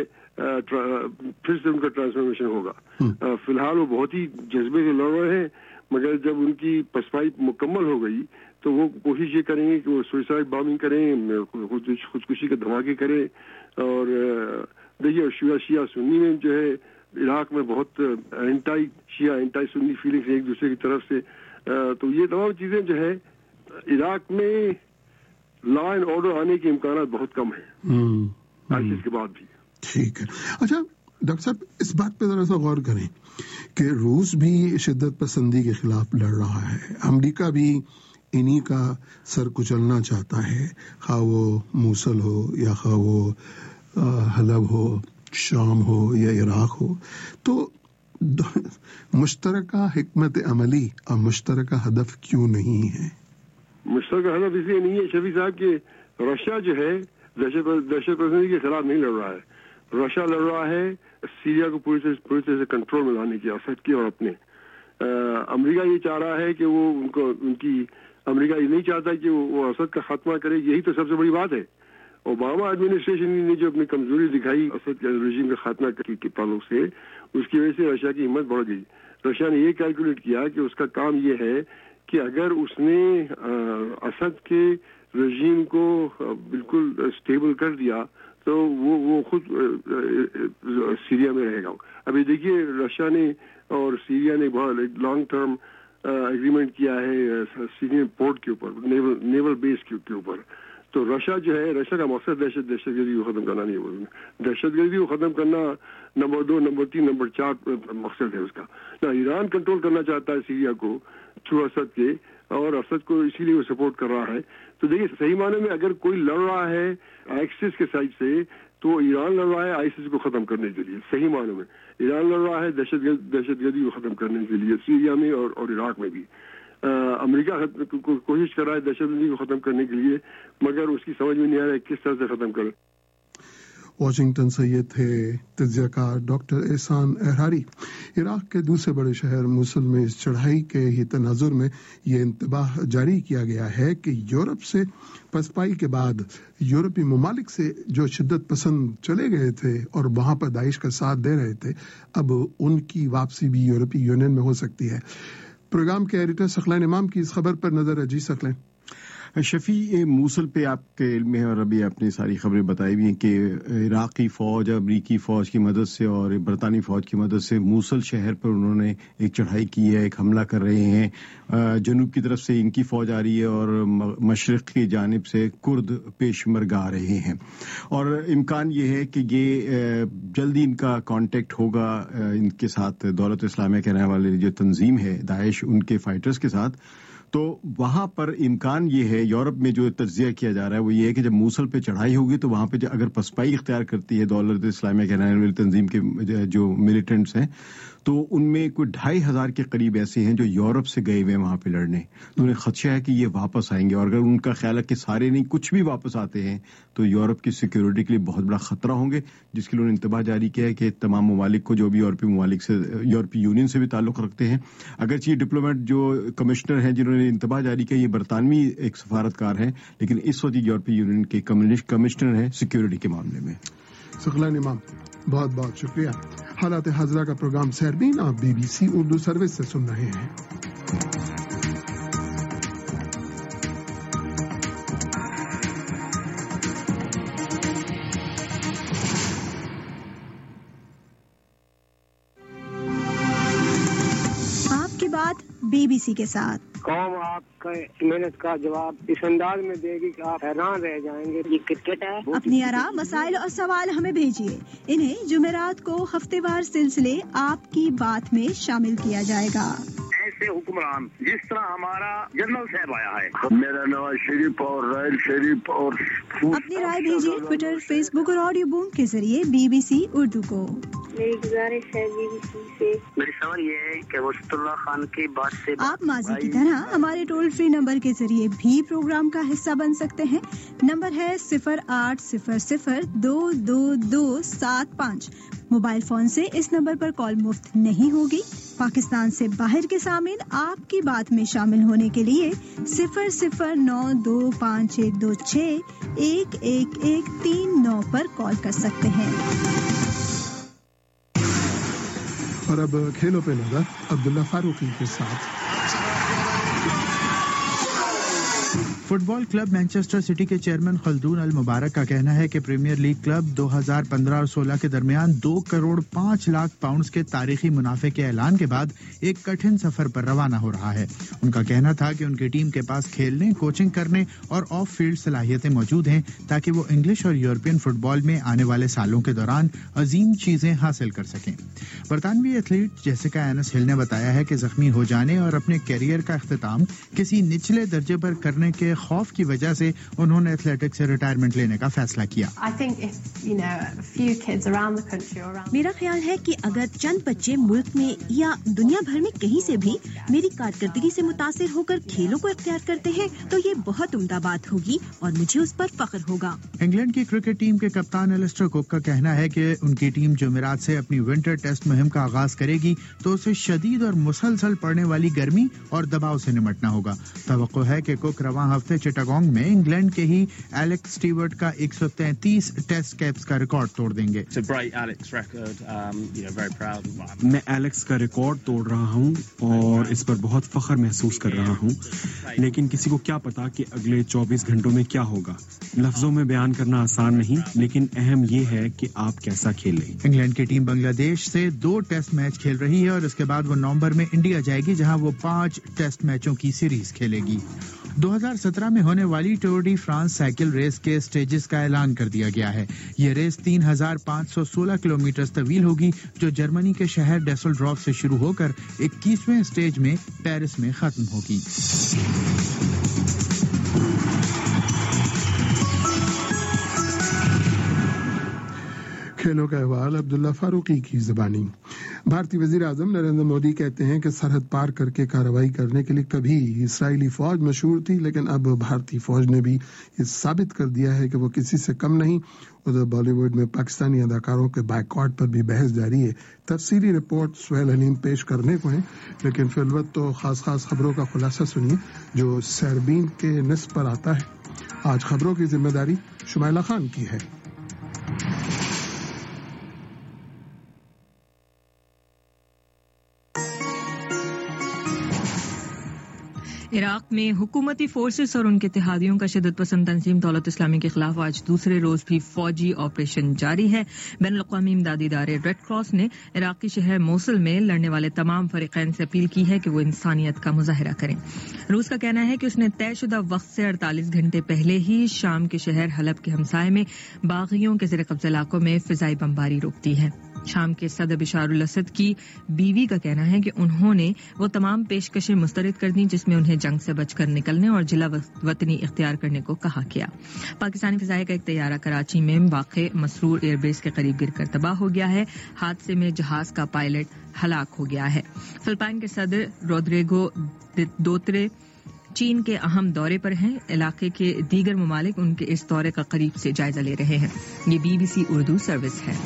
پھر سے ان کا ٹرانسفارمیشن ہوگا. فی الحال وہ بہت ہی جذبے سے لڑ رہے ہیں, مگر جب ان کی پسپائی مکمل ہو گئی تو وہ کوشش یہ کریں گے کہ وہ سوئسائڈ بامبنگ کریں, خودکشی کے دھماکے کریں. اور دیکھیے شیعہ سنی میں جو ہے عراق میں بہت anti Shia anti Sunni feelings ایک دوسرے کی طرف سے. تو یہ تمام چیزیں جو ہے عراق میں لا اینڈ آرڈر آنے کے امکانات بہت کم ہیں آئیسس کے بعد بھی. ٹھیک ہے. اچھا ڈاکٹر صاحب اس بات پہ ذرا سا غور کریں کہ روس بھی شدت پسندی کے خلاف لڑ رہا ہے, امریکہ بھی انہی کا سر کچلنا چاہتا ہے, خواہ وہ موصل ہو یا خواہ وہ حلب ہو, شام ہو یا عراق ہو. تو مشترکہ حکمت عملی اور مشترکہ ہدف کیوں نہیں ہے؟ مشترکہ ہدف اس لیے نہیں ہے شفیع صاحب کہ رشیا جو ہے دہشت پسندی کے خلاف نہیں لڑ رہا ہے. رشیا لڑ رہا ہے سیریا کو پوری طرح سے کنٹرول میں لانے کی, اسد کی اور اپنے. امریکہ یہ چاہ رہا ہے کہ وہ امریکہ یہ نہیں چاہتا کہ وہ اسد کا خاتمہ کرے. یہی تو سب سے بڑی بات ہے. اوباما ایڈمنسٹریشن نے جو اپنی کمزوری دکھائی اسد کے رژیم کا خاتمہ کے تعلق سے, اس کی وجہ سے رشیا کی ہمت بڑھ گئی. رشیا نے یہ کیلکولیٹ کیا کہ اس کا کام یہ ہے کہ اگر اس نے اسد کے رژیم کو بالکل اسٹیبل کر دیا تو وہ خود سیریا میں رہے گا. ابھی دیکھیے رشیا نے اور سیریا نے بہت لانگ ٹرم ایگریمنٹ کیا ہے سیرین پورٹ کے اوپر, نیول بیس کے اوپر. تو رشیا جو ہے رشیا کا مقصد دہشت گردی کو ختم کرنا نہیں ہے. دہشت گردی کو ختم کرنا نمبر 2, نمبر 3, نمبر 4 مقصد ہے اس کا. نہ ایران کنٹرول کرنا چاہتا ہے سیریا کو تھرو اسد کے, اور اسد کو اسی لیے وہ سپورٹ کر رہا ہے. تو دیکھیے صحیح معنی میں اگر کوئی لڑ رہا ہے آئیسس کے سائڈ سے تو ایران لڑ رہا ہے آئیسس کو ختم کرنے کے لیے. صحیح معنی میں ایران لڑ رہا ہے دہشت گردی کو ختم کرنے کے لیے سیریا میں اور عراق میں بھی. امریکہ کوشش کر رہا ہے دہشت گردی کو ختم کرنے کے لیے, مگر اس کی سمجھ میں نہیں آ رہا ہے کس طرح سے ختم کرے. واشنگٹن سے یہ تھے تجزیہ کار ڈاکٹر احسان احراری. عراق کے دوسرے بڑے شہر موصل میں اس چڑھائی کے ہی تناظر میں یہ انتباہ جاری کیا گیا ہے کہ یورپ سے پسپائی کے بعد یورپی ممالک سے جو شدت پسند چلے گئے تھے اور وہاں پر داعش کا ساتھ دے رہے تھے, اب ان کی واپسی بھی یورپی یونین میں ہو سکتی ہے. پروگرام کے ایڈیٹر ثقلین امام کی اس خبر پر نظر ہے. جی ثقلین. شفیع, موصل پہ آپ کے علم ہے اور ابھی آپ نے ساری خبریں بتائی بھی ہیں کہ عراقی فوج امریکی فوج کی مدد سے اور برطانوی فوج کی مدد سے موصل شہر پر انہوں نے ایک چڑھائی کی ہے, ایک حملہ کر رہے ہیں. جنوب کی طرف سے ان کی فوج آ رہی ہے اور مشرق کی جانب سے کرد پیشمرگہ آ رہے ہیں, اور امکان یہ ہے کہ یہ جلدی ان کا کانٹیکٹ ہوگا ان کے ساتھ, دولت اسلامیہ کہنے والے جو تنظیم ہے داعش ان کے فائٹرز کے ساتھ. تو وہاں پر امکان یہ ہے, یورپ میں جو تجزیہ کیا جا رہا ہے وہ یہ ہے کہ جب موصل پہ چڑھائی ہوگی تو وہاں پہ اگر پسپائی اختیار کرتی ہے دولت اسلامیہ کہنے والی تنظیم کے جو ملیٹنٹس ہیں, تو ان میں کوئی 2500 کے قریب ایسے ہیں جو یورپ سے گئے ہوئے ہیں وہاں پہ لڑنے. تو انہیں خدشہ ہے کہ یہ واپس آئیں گے، اور اگر ان کا خیال ہے کہ سارے نہیں کچھ بھی واپس آتے ہیں تو یورپ کی سیکیورٹی کے لیے بہت بڑا خطرہ ہوں گے، جس کے لیے انہوں نے انتباہ جاری کیا ہے کہ تمام ممالک کو، جو بھی یورپی ممالک سے، یورپی یونین سے بھی تعلق رکھتے ہیں، اگرچہ یہ ڈپلومیٹ جو کمشنر ہیں جنہوں نے انتباہ جاری کیا یہ برطانوی ایک سفارتکار ہیں، لیکن اس وقت یورپی یونین کے کمشنر ہیں سیکیورٹی کے معاملے میں. ثقلین امام، بہت بہت شکریہ. حالات حاضرہ کا پروگرام سیربین آپ BBC اردو سروس سے سن رہے ہیں. آپ کی بات BBC کے ساتھ. قوم آپ کا محنت کا جواب اس انداز میں دے گی کہ آپ حیران رہ جائیں گے. یہ کرکٹ ہے. اپنی آراء، مسائل اور سوال ہمیں بھیجیے. انہیں جمعرات کو ہفتے وار سلسلے آپ کی بات میں شامل کیا جائے گا. ایسے حکمران جس طرح ہمارا جنرل صاحب آیا ہے. میرا نواز شریف اور رائل شریف اور اپنی رائے بھیجیے ٹویٹر، فیس بک اور آڈیو بوم کے ذریعے BBC اردو کو. میری گزارش ہے BBC سے، میری سوال یہ ہے کہ وسط اللہ خان کی بات سے آپ ماضی کی طرح ہمارے ٹول فری نمبر کے ذریعے بھی پروگرام کا حصہ بن سکتے ہیں. نمبر ہے 0800-222-75. موبائل فون سے اس نمبر پر کال مفت نہیں ہوگی. پاکستان سے باہر کے سامعین آپ کی بات میں شامل ہونے کے لیے 009256111139 پر کال کر سکتے ہیں. اور اب کھیلوں پہ نظر عبداللہ فاروقی کے ساتھ. Football club Manchester City کے چیئرمین خلدون المبارک کا کہنا ہے کہ پریمیئر لیگ کلب 2015 اور 16 کے درمیان 2 کروڑ 5 لاکھ پاؤنڈز کے تاریخی منافع کے اعلان کے بعد ایک کٹھن سفر پر روانہ ہو رہا ہے. ان کا کہنا تھا کہ ان کی ٹیم کے پاس کھیلنے، کوچنگ کرنے اور آف فیلڈ صلاحیتیں موجود ہیں تاکہ وہ انگلش اور یورپین فٹ بال میں آنے والے سالوں کے دوران عظیم چیزیں حاصل کر سکیں. برطانوی ایتھلیٹ جیسیکا اینس ہل نے بتایا ہے کہ زخمی ہو جانے اور اپنے کیریئر کا اختتام کسی نچلے درجے پر کرنے کے خوف کی وجہ سے انہوں نے ایتھلیٹکس سے ریٹائرمنٹ لینے کا فیصلہ کیا. میرا خیال ہے کہ اگر چند بچے ملک میں یا دنیا بھر میں کہیں سے بھی میری کارکردگی سے متاثر ہو کر کھیلوں کو اختیار کرتے ہیں تو یہ بہت عمدہ بات ہوگی اور مجھے اس پر فخر ہوگا. انگلینڈ کی کرکٹ ٹیم کے کپتان ایلسٹر کوک کا کہنا ہے کہ ان کی ٹیم جمعرات سے اپنی ونٹر ٹیسٹ مہم کا آغاز کرے گی تو اسے شدید اور مسلسل پڑنے والی گرمی اور دباؤ سے نمٹنا ہوگا. توقع ہے کہ کوک رواں ہفتے چٹاگونگ میں انگلینڈ کے ہی ایلیکس اسٹیورٹ کا 133 ٹیسٹ کیپس کا ریکارڈ توڑ دیں گے. میں ایلیکس کا ریکارڈ توڑ رہا ہوں اور اس پر بہت فخر محسوس کر رہا ہوں، لیکن کسی کو کیا پتا کہ اگلے 24 گھنٹوں میں کیا ہوگا. لفظوں میں بیان کرنا آسان نہیں، لیکن اہم یہ ہے کہ آپ کیسا کھیلیں. انگلینڈ کی ٹیم بنگلہ دیش سے 2 ٹیسٹ میچ کھیل رہی ہے اور اس کے بعد وہ نومبر میں انڈیا جائے گی جہاں وہ 5 ٹیسٹ میچوں کی سیریز کھیلے گی. 2017 میں ہونے والی Tour de France cycle race کے سٹیجز کا اعلان کر دیا گیا ہے. یہ ریس 3516 کلومیٹر طویل ہوگی جو جرمنی کے شہر ڈیسلڈورف سے شروع ہو کر 21ویں سٹیج میں پیرس میں ختم ہوگی. کھیلوں کا احوال عبداللہ فاروقی کی زبانی. بھارتی وزیر اعظم نریندر مودی کہتے ہیں کہ سرحد پار کر کے کارروائی کرنے کے لیے کبھی اسرائیلی فوج مشہور تھی، لیکن اب بھارتی فوج نے بھی یہ ثابت کر دیا ہے کہ وہ کسی سے کم نہیں. ادھر بالی ووڈ میں پاکستانی اداکاروں کے بائیکاٹ پر بھی بحث جاری ہے. تفصیلی رپورٹ سہیل حلیم پیش کرنے کو ہیں، لیکن فی الوقت تو خاص خبروں کا خلاصہ سنیے جو سیربین کے نصف پر آتا ہے. آج خبروں کی ذمہ داری شمائلہ خان کی ہے. عراق میں حکومتی فورسز اور ان کے اتحادیوں کا شدت پسند تنظیم دولت اسلامی کے خلاف آج دوسرے روز بھی فوجی آپریشن جاری ہے. بین الاقوامی امدادی ادارے ریڈ کراس نے عراقی شہر موصل میں لڑنے والے تمام فریقین سے اپیل کی ہے کہ وہ انسانیت کا مظاہرہ کریں. روس کا کہنا ہے کہ اس نے طے شدہ وقت سے 48 گھنٹے پہلے ہی شام کے شہر حلب کے ہمسائے میں باغیوں کے زیر قبضہ علاقوں میں فضائی بمباری روک دی ہے. शाम के सदर बिशार उल असद की बीवी का कहना है कि उन्होंने वो तमाम पेशकशें मुस्तरद कर दी जिसमें उन्हें जंग से बचकर निकलने और जिला वतनी इख्तियार करने को कहा गया। पाकिस्तानी फिजाई का एक तैयारा कराची में वाक़े मसरूर एयरबेस के करीब गिरकर तबाह हो गया है। हादसे में जहाज का पायलट हलाक हो गया है। फिलिपाइन के सदर रोड्रिगो डोतरे चीन के अहम दौरे पर हैं। इलाके के दीगर ममालिक उनके इस दौरे का करीब से जायजा ले रहे हैं। ये BBC उर्दू सर्विस है।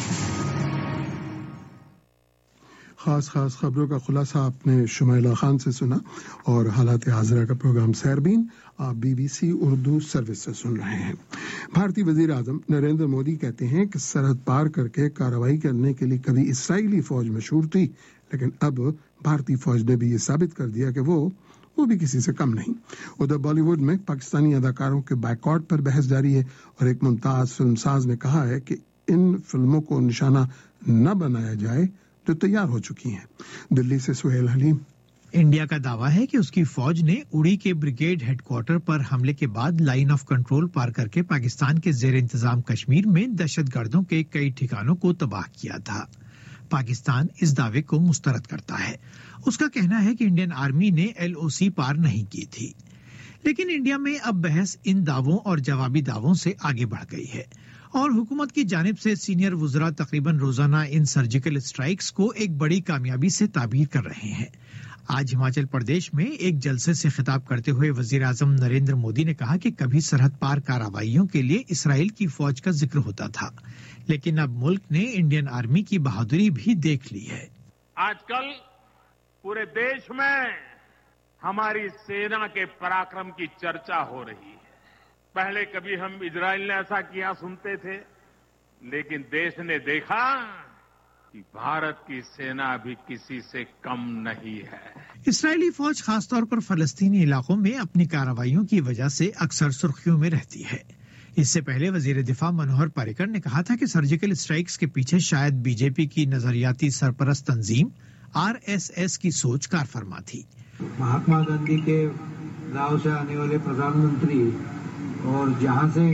खास खबरों का खुलासा आपने शुमाइला खान से सुना और हालात हाज़िरा का प्रोग्राम सैरबीन आप BBC उर्दू सर्विस से सुन रहे हैं। भारतीय वजीर आजम नरेंद्र मोदी कहते हैं कि सरहद पार करके कार्रवाई करने के लिए कभी इसराइली फौज मशहूर थी, लेकिन अब भारतीय फौज ने भी ये साबित कर दिया कि वो भी किसी से कम नहीं। उधर बॉलीवुड में पाकिस्तानी अदाकारों के बायकॉट पर बहस जारी है और एक मुमताज फिल्मसाज ने कहा है कि इन फिल्मों को निशाना न बनाया जाए जो तैयार हो चुकी हैं। दिल्ली से सुहेल हलीम। इंडिया का दावा है कि उसकी फौज ने उड़ी के ब्रिगेड हेडक्वार्टर पर हमले के बाद लाइन ऑफ कंट्रोल पार करके पाकिस्तान के जेर इंतजाम कश्मीर में दहशतगर्दों के कई ठिकानों को तबाह किया था। पाकिस्तान इस दावे को मुस्तरद करता है। उसका कहना है कि इंडियन आर्मी ने LOC पार नहीं की थी, लेकिन इंडिया में अब बहस इन दावों और जवाबी दावों से आगे बढ़ गई है और हुकूमत की जानिब से सीनियर वुज़रा तकरीबन रोजाना इन सर्जिकल स्ट्राइक्स को एक बड़ी कामयाबी से ताबीर कर रहे हैं। आज हिमाचल प्रदेश में एक जलसे से खिताब करते हुए वजीर आजम नरेंद्र मोदी ने कहा कि कभी सरहद पार कार्रवाइयों के लिए इसराइल की फौज का जिक्र होता था, लेकिन अब मुल्क ने इंडियन आर्मी की बहादुरी भी देख ली है। आजकल पूरे देश में हमारी सेना के पराक्रम की चर्चा हो रही है। पहले कभी हम इजराइल ने ऐसा किया सुनते थे, लेकिन देश ने देखा कि भारत की सेना भी किसी से कम नहीं है। इसराइली फौज खासतौर पर फलस्तीनी इलाकों में अपनी कार्रवाइयों की वजह से अक्सर सुर्खियों में रहती है। इससे पहले वजीर दिफा मनोहर पर्रिकर ने कहा था कि सर्जिकल स्ट्राइक्स के पीछे शायद बीजेपी की नजरियाती सरपरस्त तंजीम RSS की सोच कारफरमा थी। महात्मा गांधी के गांव से आने वाले प्रधानमंत्री और जहां से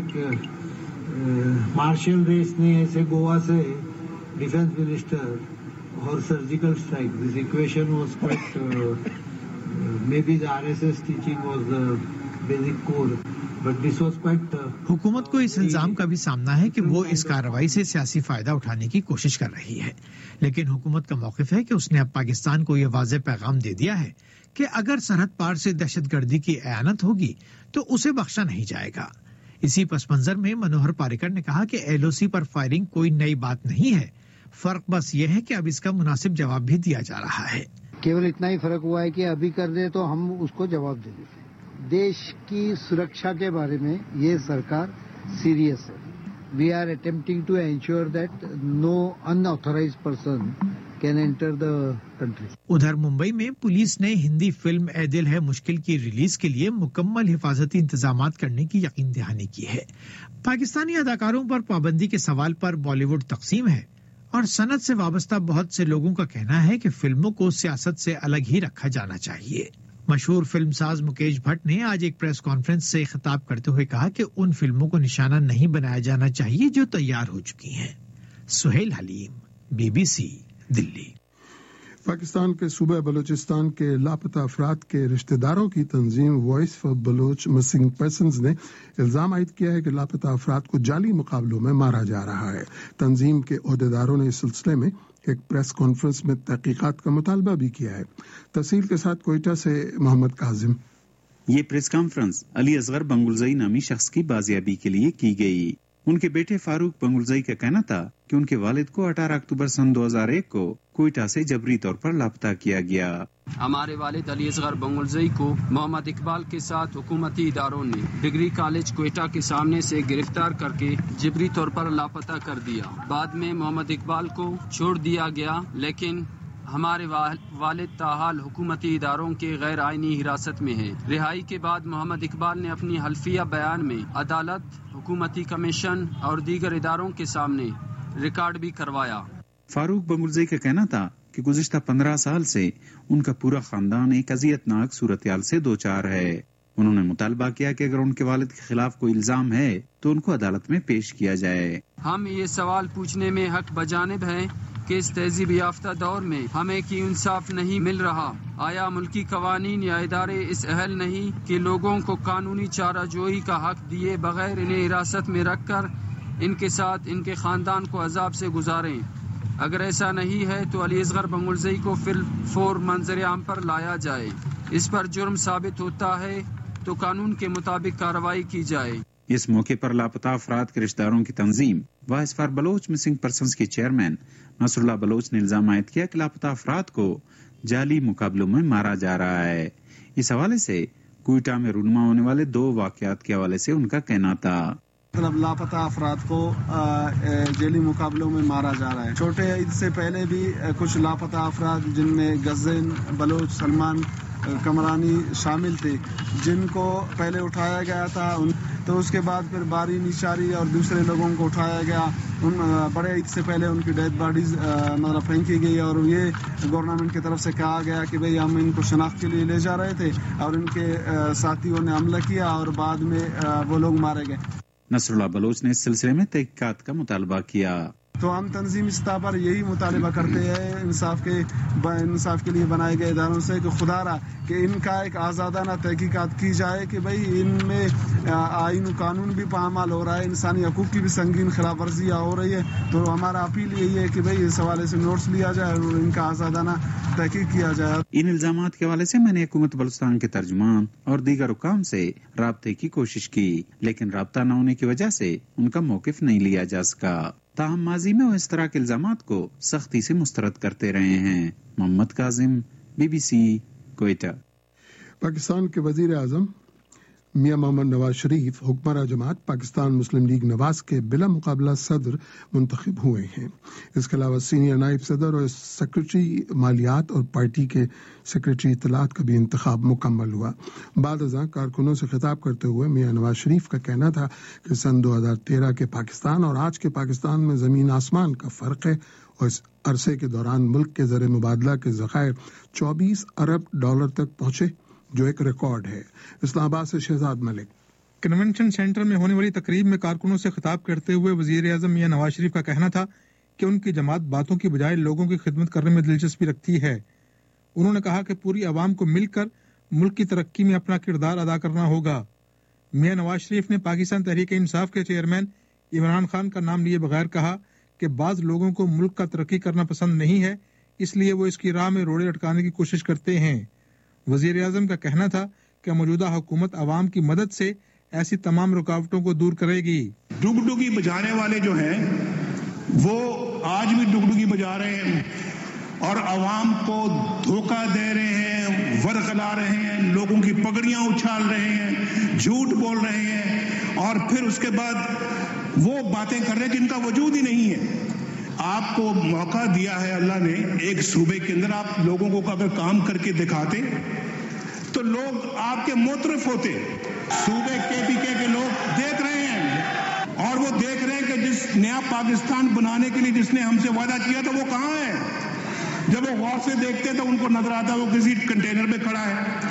मार्शल रेस ने ऐसे गोवा से डिफेंस मिनिस्टर और surgical strike, this equation was quite may be the RSS teaching was the basic core, but this was quite. हुकूमत को इस इल्जाम का भी सामना है कि वो इस कार्रवाई से सियासी फायदा उठाने की कोशिश कर रही है, लेकिन हुकूमत का मौक़िफ़ है कि उसने अब पाकिस्तान को ये वाज़ेह पैगाम दे दिया है कि अगर सरहद पार से दहशतगर्दी की एयानत होगी तो उसे बख्शा नहीं जाएगा। इसी पस मंजर में मनोहर पर्रिकर ने कहा कि LOC पर फायरिंग कोई नई बात नहीं है, फर्क बस ये है कि अब इसका मुनासिब जवाब भी दिया जा रहा है। केवल इतना ही फर्क हुआ है कि अभी कर दे तो हम उसको जवाब दे देते। देश की सुरक्षा के बारे में ये सरकार सीरियस है। We are attempting to ensure that no unauthorised person can enter the country. उधर मुंबई में पुलिस ने हिंदी फिल्म ए दिल है मुश्किल की रिलीज के लिए मुकम्मल हिफाजती इंतजामात करने की यकीन दहानी की है। पाकिस्तानी अदाकारों पर पाबंदी के सवाल पर बॉलीवुड तकसीम है और सनत से वाबस्ता बहुत से लोगों का कहना है कि फिल्मों को सियासत से अलग ही रखा जाना चाहिए। मशहूर फिल्मसाज मुकेश भट्ट ने आज एक प्रेस कॉन्फ्रेंस से खिताब करते हुए कहा कि उन फिल्मों को निशाना नहीं बनाया जाना चाहिए जो तैयार हो चुकी हैं। सुहेल हलीम, BBC, दिल्ली। पाकिस्तान के सूबे बलूचिस्तान के लापता अफराद के रिश्तेदारों की तंजीम voice for Baloch missing persons ने इल्जाम आयद किया है कि लापता अफराद को जाली मुकाबलों में मारा जा रहा है। तंजीम के ओहदेदारों ने इस सिलसिले में एक प्रेस कॉन्फ्रेंस में तहकीकात का मुतालबा भी किया है। तफसील के साथ कोयटा से मोहम्मद काजिम। ये प्रेस कॉन्फ्रेंस अली असगर बंगुलजई नामी शख्स की बाजियाबी के लिए की गई। उनके बेटे फारूक बंगुलजई का कहना था कि उनके वालिद को 18 अक्टूबर सन 2001 को कोयटा से जबरी तौर पर लापता किया गया। हमारे वालिद अली असगर बंगुलजई को मोहम्मद इकबाल के साथ हुकूमती इदारों ने डिग्री कॉलेज कोयटा के सामने से गिरफ्तार करके जबरी तौर पर लापता कर दिया। बाद में मोहम्मद इकबाल को छोड़ दिया गया, लेकिन हमारे वालिद ताहाल हुकूमती इदारों के गैर आईनी हिरासत में है। रिहाई के बाद मोहम्मद इकबाल ने अपनी हल्फिया बयान में अदालत, हुकूमती कमीशन और दीगर इदारों के सामने रिकॉर्ड भी करवाया। फारूक बंगुलजई का कहना था कि गुज़िश्ता 15 साल से उनका पूरा खानदान एक अजियतनाक सूरत-ए-हाल से दो चार है। انہوں نے مطالبہ کیا کہ اگر ان کے والد کے خلاف کوئی الزام ہے تو ان کو عدالت میں پیش کیا جائے۔ ہم یہ سوال پوچھنے میں حق بجانب ہیں کہ اس تہذیب یافتہ دور میں ہمیں کی انصاف نہیں مل رہا۔ آیا ملکی قوانین یا ادارے اس اہل نہیں کہ لوگوں کو قانونی چارہ جوئی کا حق دیے بغیر انہیں حراست میں رکھ کر ان کے ساتھ ان کے خاندان کو عذاب سے گزاریں؟ اگر ایسا نہیں ہے تو علی اصغر بنگلزئی کو فور منظر عام پر لایا جائے۔ اس پر جرم ثابت ہوتا ہے تو قانون کے مطابق کارروائی کی جائے۔ اس موقع پر لاپتہ افراد کے رشتہ داروں کی تنظیم voice for Baloch missing persons کے چیئرمین نصر اللہ بلوچ نے الزام عائد کیا کہ لاپتہ افراد کو جعلی مقابلوں میں مارا جا رہا ہے۔ اس حوالے سے کوئٹہ میں رونما ہونے والے 2 واقعات کے حوالے سے ان کا کہنا تھا۔ لاپتہ افراد کو جیلی مقابلوں میں مارا جا رہا ہے۔ چھوٹے عید سے پہلے بھی کچھ لاپتہ افراد جن میں غزین بلوچ سلمان کمرانی شامل تھے، جن کو پہلے اٹھایا گیا تھا، تو اس کے بعد پھر باری نشاری اور دوسرے لوگوں کو اٹھایا گیا۔ بڑے عید سے پہلے ان کی ڈیڈ باڈیز مطلب پھینکی گئی اور یہ گورنمنٹ کی طرف سے کہا گیا کہ بھئی ہم ان کو شناخت کے لیے لے جا رہے تھے اور ان کے ساتھیوں نے حملہ کیا اور بعد میں وہ لوگ مارے گئے۔ نصر اللہ بلوچ نے اس سلسلے میں تحقیقات کا مطالبہ کیا۔ تو ہم تنظیمی سطح پر یہی مطالبہ کرتے ہیں انصاف کے لیے بنائے گئے اداروں سے کہ خدا را کہ ان کا ایک آزادانہ تحقیقات کی جائے کہ بھئی ان میں آئین و قانون بھی پامال ہو رہا ہے، انسانی حقوق کی بھی سنگین خلاف ورزیاں ہو رہی ہے۔ تو ہمارا اپیل یہی ہے کہ بھئی اس حوالے سے نوٹس لیا جائے اور ان کا آزادانہ تحقیق کیا جائے۔ ان الزامات کے حوالے سے میں نے حکومت بلوچستان کے ترجمان اور دیگر حکام سے رابطے کی کوشش کی، لیکن رابطہ نہ ہونے کی وجہ سے ان کا موقف نہیں لیا جا سکا۔ تاہم ماضی میں وہ اس طرح کے الزامات کو سختی سے مسترد کرتے رہے ہیں۔ محمد کاظم، BBC، کوئٹہ۔ پاکستان کے وزیر اعظم میاں محمد نواز شریف حکمراں جماعت پاکستان مسلم لیگ نواز کے بلا مقابلہ صدر منتخب ہوئے ہیں۔ اس کے علاوہ سینئر نائب صدر اور سیکرٹری مالیات اور پارٹی کے سیکرٹری اطلاعات کا بھی انتخاب مکمل ہوا۔ بعد ازاں کارکنوں سے خطاب کرتے ہوئے میاں نواز شریف کا کہنا تھا کہ سن 2013 کے پاکستان اور آج کے پاکستان میں زمین آسمان کا فرق ہے اور اس عرصے کے دوران ملک کے زر مبادلہ کے ذخائر 24 ارب ڈالر تک پہنچے، جو ایک ریکارڈ ہے۔ اسلام آباد سے شہزاد ملک۔ کنونشن سینٹر میں ہونے والی تقریب میں کارکنوں سے خطاب کرتے ہوئے وزیر اعظم میاں نواز شریف کا کہنا تھا کہ ان کی جماعت باتوں کی بجائے لوگوں کی خدمت کرنے میں دلچسپی رکھتی ہے۔ انہوں نے کہا کہ پوری عوام کو مل کر ملک کی ترقی میں اپنا کردار ادا کرنا ہوگا۔ میاں نواز شریف نے پاکستان تحریک انصاف کے چیئرمین عمران خان کا نام لیے بغیر کہا کہ بعض لوگوں کو ملک کا ترقی کرنا پسند نہیں ہے، اس لیے وہ اس کی راہ میں روڑے اٹکانے کی کوشش کرتے ہیں۔ وزیر اعظم کا کہنا تھا کہ موجودہ حکومت عوام کی مدد سے ایسی تمام رکاوٹوں کو دور کرے گی۔ ڈگڈگی بجانے والے جو ہیں وہ آج بھی ڈگڈگی بجا رہے ہیں اور عوام کو دھوکہ دے رہے ہیں، ورغلا رہے ہیں، لوگوں کی پگڑیاں اچھال رہے ہیں، جھوٹ بول رہے ہیں اور پھر اس کے بعد وہ باتیں کر رہے ہیں جن کا وجود ہی نہیں ہے۔ آپ کو موقع دیا ہے اللہ نے ایک صوبے کے اندر، آپ لوگوں کو اگر کام کر کے دکھاتے تو لوگ آپ کے معترف ہوتے۔ صوبے KPK کے لوگ دیکھ رہے ہیں اور وہ دیکھ رہے ہیں کہ جس نیا پاکستان بنانے کے لیے جس نے ہم سے وعدہ کیا تھا وہ کہاں ہے۔ جب وہ غور سے دیکھتے تو ان کو نظر آتا وہ کسی کنٹینر میں کھڑا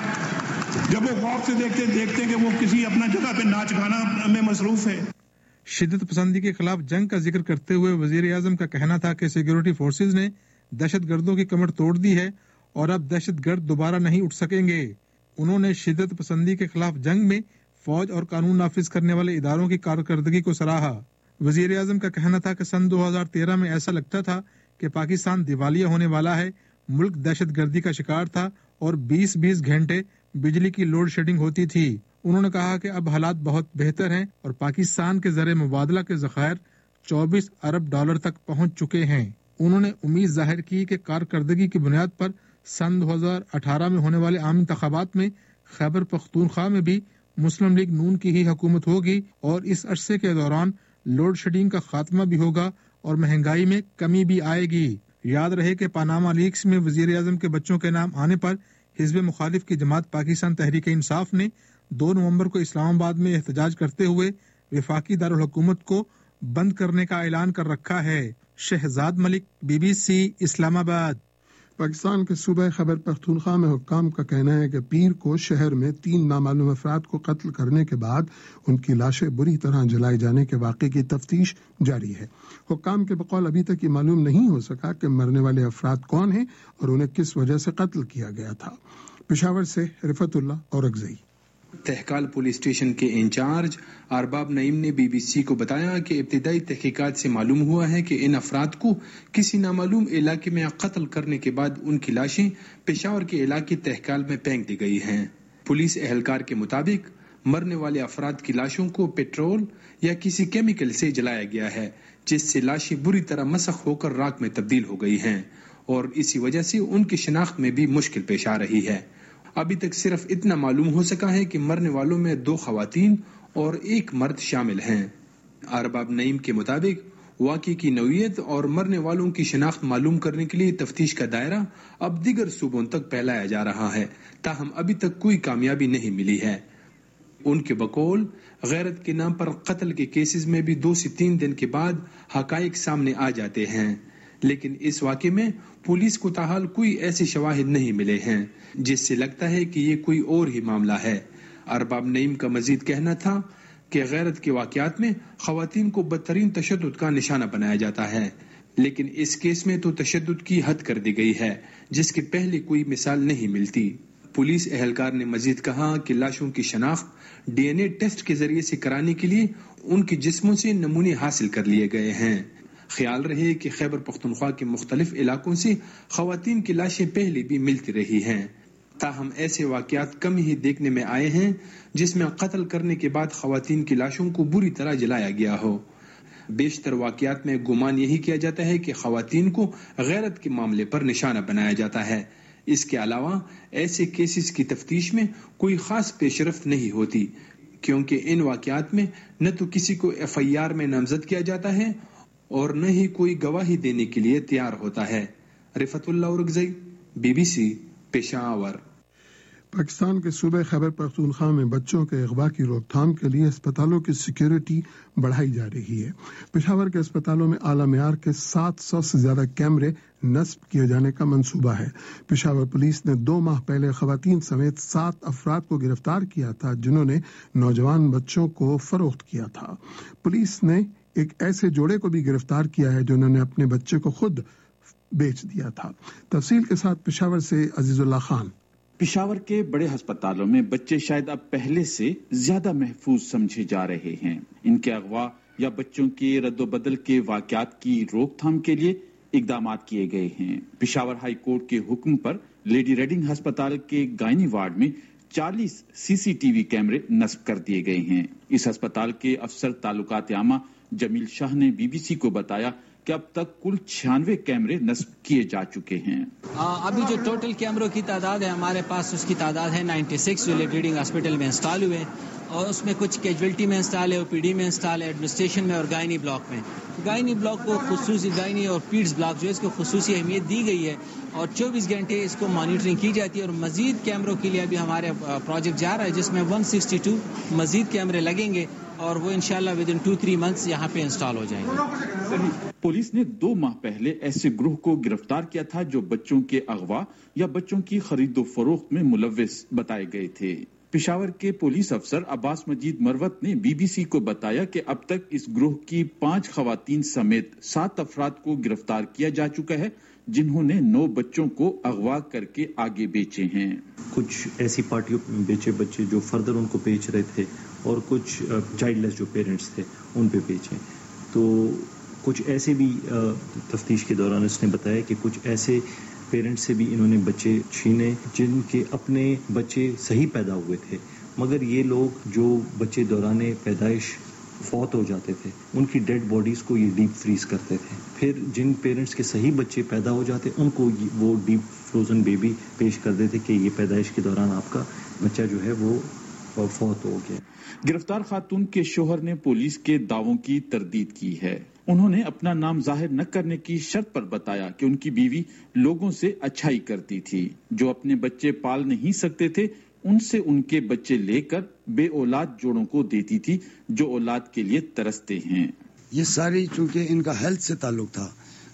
ہے، جب وہ غور سے دیکھتے کہ وہ کسی اپنا جگہ پہ ناچ گانا میں مصروف ہے۔ شدت پسندی کے خلاف جنگ کا ذکر کرتے ہوئے وزیر اعظم کا کہنا تھا کہ سیکورٹی فورسز نے دہشت گردوں کی کمر توڑ دی ہے اور اب دہشت گرد دوبارہ نہیں اٹھ سکیں گے۔ انہوں نے شدت پسندی کے خلاف جنگ میں فوج اور قانون نافذ کرنے والے اداروں کی کارکردگی کو سراہا۔ وزیر اعظم کا کہنا تھا کہ سن 2013 میں ایسا لگتا تھا کہ پاکستان دیوالیہ ہونے والا ہے، ملک دہشت گردی کا شکار تھا اور 20-20 گھنٹے بجلی کی لوڈ شیڈنگ ہوتی تھی۔ انہوں نے کہا کہ اب حالات بہت بہتر ہیں اور پاکستان کے زر مبادلہ کے ذخائر 24 ارب ڈالر تک پہنچ چکے ہیں۔ انہوں نے امید ظاہر کی کہ کارکردگی کی بنیاد پر سن 2018 میں ہونے والے عام انتخابات میں خیبر پختونخوا میں بھی مسلم لیگ نون کی ہی حکومت ہوگی اور اس عرصے کے دوران لوڈ شیڈنگ کا خاتمہ بھی ہوگا اور مہنگائی میں کمی بھی آئے گی۔ یاد رہے کہ پاناما لیکس میں وزیر اعظم کے بچوں کے نام آنے پر حزب مخالف کی جماعت پاکستان تحریک انصاف نے 2 نومبر کو اسلام آباد میں احتجاج کرتے ہوئے وفاقی دارالحکومت کو بند کرنے کا اعلان کر رکھا ہے۔ شہزاد ملک، BBC، اسلام آباد۔ पाकिस्तान के सूबे खैबर पख्तूनख्वा में हुक्काम का कहना है कि पीर को शहर में 3 नामालूम अफराद को कत्ल करने के बाद उनकी लाशें बुरी तरह जलाए जाने के वाक़े की तफ्तीश जारी है। हुक्काम के बकौल अभी तक ये मालूम नहीं हो सका कि मरने वाले अफराद कौन हैं और उन्हें किस वजह से कत्ल किया गया था। पेशावर से रिफतुल्लाह औरकज़ई। तहकाल पुलिस स्टेशन के इंचार्ज अरबाब नईम ने BBC को बताया कि इब्तिदाई तहकीकात से मालूम हुआ है कि इन अफराद को किसी नामालूम इलाके में कत्ल करने के बाद उनकी लाशें पेशावर के इलाके तहकाल में फेंक दी गई हैं। पुलिस एहलकार के मुताबिक मरने वाले अफराद की लाशों को पेट्रोल या किसी केमिकल से जलाया गया है, जिससे लाशें बुरी तरह मसख होकर राख में तब्दील हो गई हैं और इसी वजह से उनकी शिनाख्त में भी मुश्किल पेश आ रही है। अभी तक सिर्फ इतना मालूम हो सका है कि मरने वालों में 2 खवातीन और 1 मर्द शामिल हैं। अरबाब नईम के मुताबिक वाक़े की नौइयत और मरने वालों की शिनाख्त मालूम करने के लिए तफ्तीश का दायरा अब दीगर सूबों तक फैलाया जा रहा है, ताहम अभी तक कोई कामयाबी नहीं मिली है। उनके बकौल गैरत के नाम पर कत्ल के केसेस में भी 2 से 3 दिन के बाद हकाइक सामने आ जाते हैं, लेकिन इस वाक़े में पुलिस को ताहाल कोई ऐसे शवाहिद नहीं मिले हैं जिससे लगता है कि ये कोई और ही मामला है। अरबाब नईम का मजीद कहना था कि गैरत के वाक़यात में ख़वातीन को बदतरीन तशद्दुद का निशाना बनाया जाता है, लेकिन इस केस में तो तशद्दुद की हद कर दी गई है जिसकी पहले कोई मिसाल नहीं मिलती। पुलिस एहलकार ने मजीद कहा कि लाशों की शनाख्त DNA टेस्ट के जरिए से कराने के लिए उनके जिस्मों से नमूने हासिल कर लिए गए हैं। ख्याल रहे कि खैबर पख्तूनख्वा के मुख्तलिफ इलाकों से ख़वातीन की लाशें पहले भी मिलती रही हैं, ताहम ऐसे वाक़यात कम ही देखने में आए हैं जिसमें कत्ल करने के बाद ख़वातीन की लाशों को बुरी तरह जलाया गया हो। बेशतर वाक़यात में गुमान यही किया जाता है कि ख़वातीन को गैरत के मामले पर निशाना बनाया जाता है। इसके अलावा ऐसे केसेस की तफ्तीश में कोई ख़ास पेशरफ्त नहीं होती, क्योंकि इन वाक़यात में न तो किसी को FIR में नामजद किया जाता है और न ही कोई गवाही देने के लिए तैयार होता है। रिफतुल्लाह औरकज़ई, BBC, पेशावर। पाकिस्तान के सूबे खैबर पख्तूनख्वा में बच्चों के अगवा की रोकथाम के लिए अस्पतालों की सिक्योरिटी बढ़ाई जा रही है। पेशावर के अस्पतालों में आला मेयार के 700 से ज्यादा कैमरे नस्ब किए जाने का मंसूबा है। पेशावर पुलिस ने 2 माह पहले खवातीन समेत 7 अफराद को गिरफ्तार किया था जिन्होंने नौजवान बच्चों को फरोख्त किया था। पुलिस ने एक ऐसे जोड़े को भी गिरफ्तार किया है जिन्होंने अपने बच्चे को खुद बेच दिया था। तफसील के साथ पेशावर से अजीजुल्लाह खान। पेशावर के बड़े अस्पतालों में बच्चे शायद अब पहले से ज्यादा महफूज समझे जा रहे हैं। इनके अगवा या बच्चों के रद्दोबदल के वाकयात की रोकथाम के लिए इकदाम किए गए हैं। पेशावर हाई कोर्ट के हुक्म पर लेडी रेडिंग अस्पताल के गायनी वार्ड में 40 CCTV कैमरे नस्ब कर दिए गए हैं। इस अस्पताल के अफसर तालुकात आमा जमील शाह ने BBC को बताया कि अब तक कुल 96 कैमरे नस्ब किए जा चुके हैं। अभी जो टोटल कैमरों की तादाद है हमारे पास, उसकी तादाद है 96 जो लेडी रेडिंग हॉस्पिटल में इंस्टॉल हुए हैं और उसमें कुछ कैजुअल्टी में इंस्टॉल है, OPD में इंस्टॉल है, एडमिनिस्ट्रेशन में और गायनी ब्लॉक में। गायनी ब्लॉक को खुसूसी गायनी और पीड्स ब्लॉक जो है इसको खुसूसी अहमियत दी गई है और 24 घंटे इसको मॉनिटरिंग की जाती है। और मजीद कैमरों के लिए अभी हमारे प्रोजेक्ट जा रहा है जिसमें 162 मजीद कैमरे लगेंगे और वो इंशाल्लाह विद इन 2-3 मंथ्स यहाँ पे इंस्टॉल हो जाएंगे। पुलिस ने 2 माह पहले ऐसे ग्रुप को गिरफ्तार किया था जो बच्चों के अगवा या बच्चों की खरीदो फरोख्त में मुलव्विस बताए गए थे। पेशावर के पुलिस अफसर अब्बास मजीद मरवत ने BBC को बताया कि अब तक इस ग्रोह की 5 खवातीन समेत 7 अफराद को गिरफ्तार किया जा चुका है जिन्होंने 9 बच्चों को अगवा करके आगे बेचे हैं। कुछ ऐसी पार्टियों में बेचे बच्चे जो फर्दर उनको बेच रहे थे और कुछ चाइल्डलेस जो पेरेंट्स थे उन पे बेचे। तो कुछ ऐसे भी तफ्तीश के दौरान इसने बताया कि कुछ ऐसे पेरेंट्स से भी इन्होंने बच्चे छीने जिनके अपने बच्चे सही पैदा हुए थे, मगर ये लोग जो बच्चे दौरान पैदाइश फौत हो जाते थे उनकी डेड बॉडीज़ को ये डीप फ्रीज करते थे। फिर जिन पेरेंट्स के सही बच्चे पैदा हो जाते उनको वो डीप फ्रोजन बेबी पेश कर देते कि ये पैदाइश के दौरान आपका बच्चा जो है वो फौत हो गया। गिरफ्तार खातून के शोहर ने पुलिस के दावों की तरदीद की है। उन्होंने अपना नाम जाहिर न करने की शर्त पर बताया कि उनकी बीवी लोगों से अच्छाई करती थी, जो अपने बच्चे पाल नहीं सकते थे उनसे उनके बच्चे लेकर बे औलाद जोड़ों को देती थी जो औलाद के लिए तरसते हैं। ये सारी चूंकि इनका हेल्थ से ताल्लुक था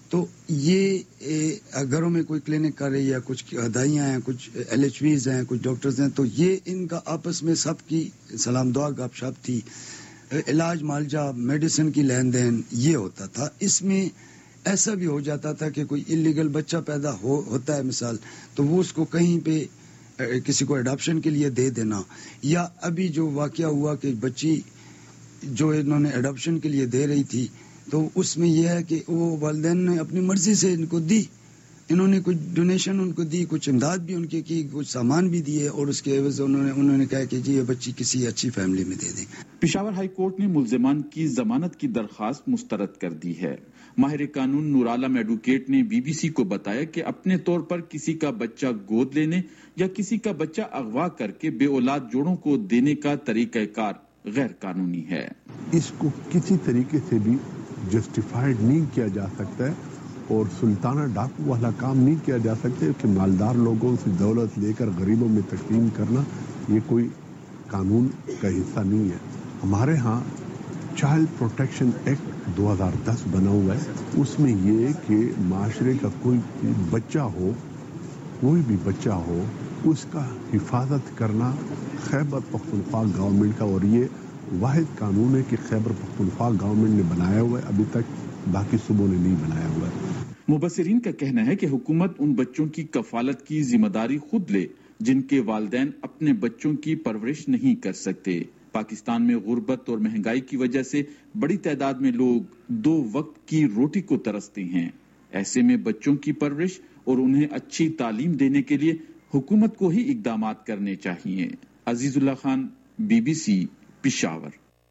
تو یہ گھروں میں کوئی کلینک کر رہی ہے, کچھ دائیاں ہیں, کچھ LHVs ہیں, کچھ ڈاکٹرز ہیں, تو یہ ان کا آپس میں سب کی سلام دعا گپ شپ تھی, علاج معالجہ میڈیسن کی لین دین یہ ہوتا تھا. اس میں ایسا بھی ہو جاتا تھا کہ کوئی انلیگل بچہ پیدا ہوتا ہے مثال, تو وہ اس کو کہیں پہ کسی کو اڈاپشن کے لیے دے دینا, یا ابھی جو واقعہ ہوا کہ بچی جو انہوں نے اڈاپشن کے لیے دے رہی تھی, تو اس میں یہ ہے کہ وہ والدین نے اپنی مرضی سے ان کو دی, انہوں نے کچھ ڈونیشن ان کو دی, کچھ امداد بھی ان کی, کچھ سامان بھی دیے, اور اس کے عوض انہوں نے کہا کہ جی یہ بچی کسی اچھی فیملی میں دے دیں. پشاور ہائی کورٹ نے ملزمان کی ضمانت کی درخواست مسترد کر دی ہے. ماہر قانون نور عالم ایڈوکیٹ نے BBC کو بتایا کہ اپنے طور پر کسی کا بچہ گود لینے یا کسی کا بچہ اغوا کر کے بے اولاد جوڑوں کو دینے کا طریقہ کار غیر قانونی ہے. اس کو کسی طریقے سے بھی جسٹیفائڈ نہیں کیا جا سکتا ہے, اور سلطانہ ڈاکو والا کام نہیں کیا جا سکتا کہ مالدار لوگوں سے دولت لے کر غریبوں میں تقسیم کرنا, یہ کوئی قانون کا حصہ نہیں ہے. ہمارے ہاں چائلڈ پروٹیکشن ایکٹ 2010 بنا ہوا ہے, اس میں یہ کہ معاشرے کا کوئی بچہ ہو, کوئی بھی بچہ ہو, اس کا حفاظت کرنا خیبر پختونخوا گورنمنٹ کا, اور یہ واحد قانون ہے کہ خیبر پختونخوا گورنمنٹ نے بنایا ہوا ہے, ابھی تک باقی صوبوں نے نہیں بنایا ہوا ہے. مبصرین کا کہنا ہے کہ حکومت ان بچوں کی کفالت کی ذمہ داری خود لے جن کے والدین اپنے بچوں کی پرورش نہیں کر سکتے. پاکستان میں غربت اور مہنگائی کی وجہ سے بڑی تعداد میں لوگ 2 وقت کی روٹی کو ترستے ہیں. ایسے میں بچوں کی پرورش اور انہیں اچھی تعلیم دینے کے لیے حکومت کو ہی اقدامات کرنے چاہیے. عزیز اللہ خان, BBC, پشاور.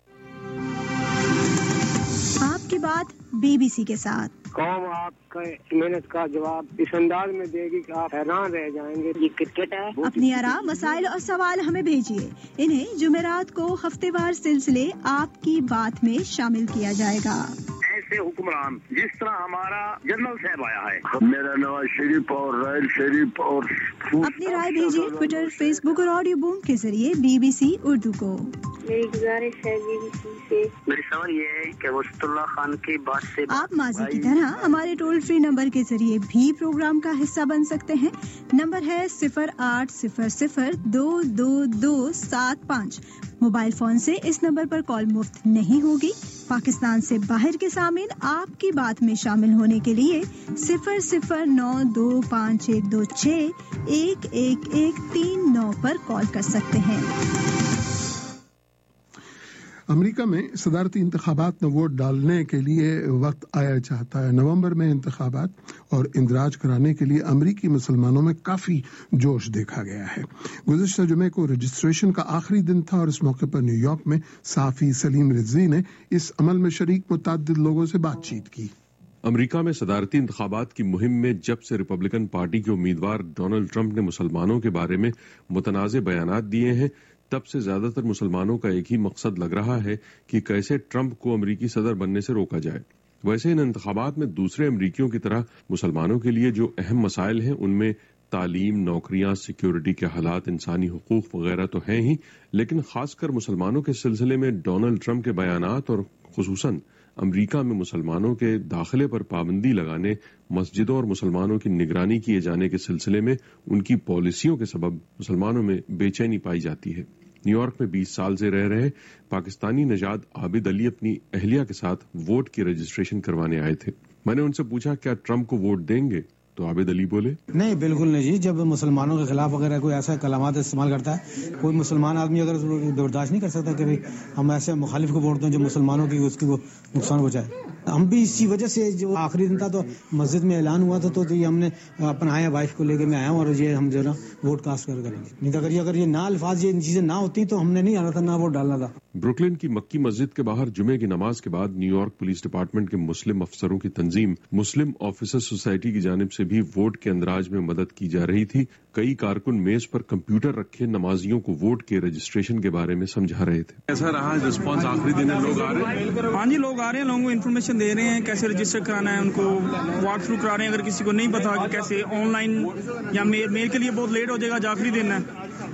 آپ کی بات BBC کے ساتھ. قوم آپ کا محنت کا جواب اس انداز میں دے گی کہ آپ حیران رہ جائیں گے. یہ کرکٹ ہے. اپنی آراء, مسائل اور سوال ہمیں بھیجیے. انہیں جمعرات کو ہفتے وار سلسلے آپ کی بات میں شامل کیا جائے گا. ایسے حکمران جس طرح ہمارا جنرل صاحب آیا ہے. میرا نواز شریف اور رائل شریف اور اپنی رائے بھیجیے ٹویٹر, فیس بک اور آڈیو بوم کے ذریعے BBC اردو کو. میری گزارش ہے BBC سے. میری سوال یہ ہے کہ وسط اللہ خان کی بات سے آپ ماضی کی طرح ہمارے ٹول فری نمبر کے ذریعے بھی پروگرام کا حصہ بن سکتے ہیں. نمبر ہے 0800-222-75. موبائل فون سے اس نمبر پر کال مفت نہیں ہوگی. پاکستان سے باہر کے سامعین آپ کی بات میں شامل ہونے کے لیے 009256211139 پر کال کر سکتے ہیں. امریکہ میں صدارتی انتخابات میں ووٹ ڈالنے کے لیے وقت آیا چاہتا ہے. نومبر میں انتخابات اور اندراج کرانے کے لیے امریکی مسلمانوں میں کافی جوش دیکھا گیا ہے. گزشتہ جمعے کو رجسٹریشن کا آخری دن تھا, اور اس موقع پر نیو یارک میں صحافی سلیم رضوی نے اس عمل میں شریک متعدد لوگوں سے بات چیت کی. امریکہ میں صدارتی انتخابات کی مہم میں جب سے ریپبلکن پارٹی کے امیدوار ڈونلڈ ٹرمپ نے مسلمانوں کے بارے میں متنازع بیانات دیے ہیں, تب سے زیادہ تر مسلمانوں کا ایک ہی مقصد لگ رہا ہے کہ کیسے ٹرمپ کو امریکی صدر بننے سے روکا جائے. ویسے ان انتخابات میں دوسرے امریکیوں کی طرح مسلمانوں کے لیے جو اہم مسائل ہیں ان میں تعلیم, نوکریاں, سیکیورٹی کے حالات, انسانی حقوق وغیرہ تو ہیں ہی, لیکن خاص کر مسلمانوں کے سلسلے میں ڈونلڈ ٹرمپ کے بیانات اور خصوصاً امریکہ میں مسلمانوں کے داخلے پر پابندی لگانے, مسجدوں اور مسلمانوں کی نگرانی کیے جانے کے سلسلے میں ان کی پالیسیوں کے سبب مسلمانوں میں بے چینی پائی جاتی ہے. نیو یارک میں 20 سال سے رہ رہے پاکستانی نژاد عابد علی اپنی اہلیہ کے ساتھ ووٹ کی رجسٹریشن کروانے آئے تھے. میں نے ان سے پوچھا کیا ٹرمپ کو ووٹ دیں گے, تو عابد علی بولے نہیں, بالکل نہیں جی. جب مسلمانوں کے خلاف اگر کوئی ایسا کلمات استعمال کرتا ہے, کوئی مسلمان آدمی اگر برداشت نہیں کر سکتا کہ ہم ایسے مخالف کو ووٹ دیں جو مسلمانوں کی اس کی وہ نقصان پہنچائے. ہم بھی اسی وجہ سے جو آخری دن تھا تو مسجد میں اعلان ہوا تھا, تو یہ ہم نے اپنا آیا وائف کو لے کے میں آیا ہوں, اور یہ ہم جو ہے نا ووٹ کاسٹ کریں گے. نہیں تو اگر یہ نہ الفاظ یہ چیزیں نہ ہوتی تو ہم نے نہیں آنا تھا, نہ ووٹ ڈالنا تھا. بروکلن کی مکی مسجد کے باہر جمعے کی نماز کے بعد نیو یارک پولیس ڈپارٹمنٹ کے مسلم افسروں کی تنظیم مسلم آفیسر سوسائٹی کی جانب سے بھی ووٹ کے اندراج میں مدد کی جا رہی تھی. کئی کارکن میز پر کمپیوٹر رکھے نمازیوں کو ووٹ کے رجسٹریشن کے بارے میں سمجھا رہے تھے. ایسا رہا رسپانس آخری دن لوگ آ رہے ہیں؟ ہاں جی, لوگ آ رہے ہیں, لوگوں کو انفارمیشن دے رہے ہیں کیسے رجسٹر کرانا ہے, ان کو واک تھرو کرا رہے ہیں. اگر کسی کو نہیں پتا کہ کیسے آن لائن یا میل کے لیے بہت لیٹ ہو جائے گا, آخری دن ہے, تو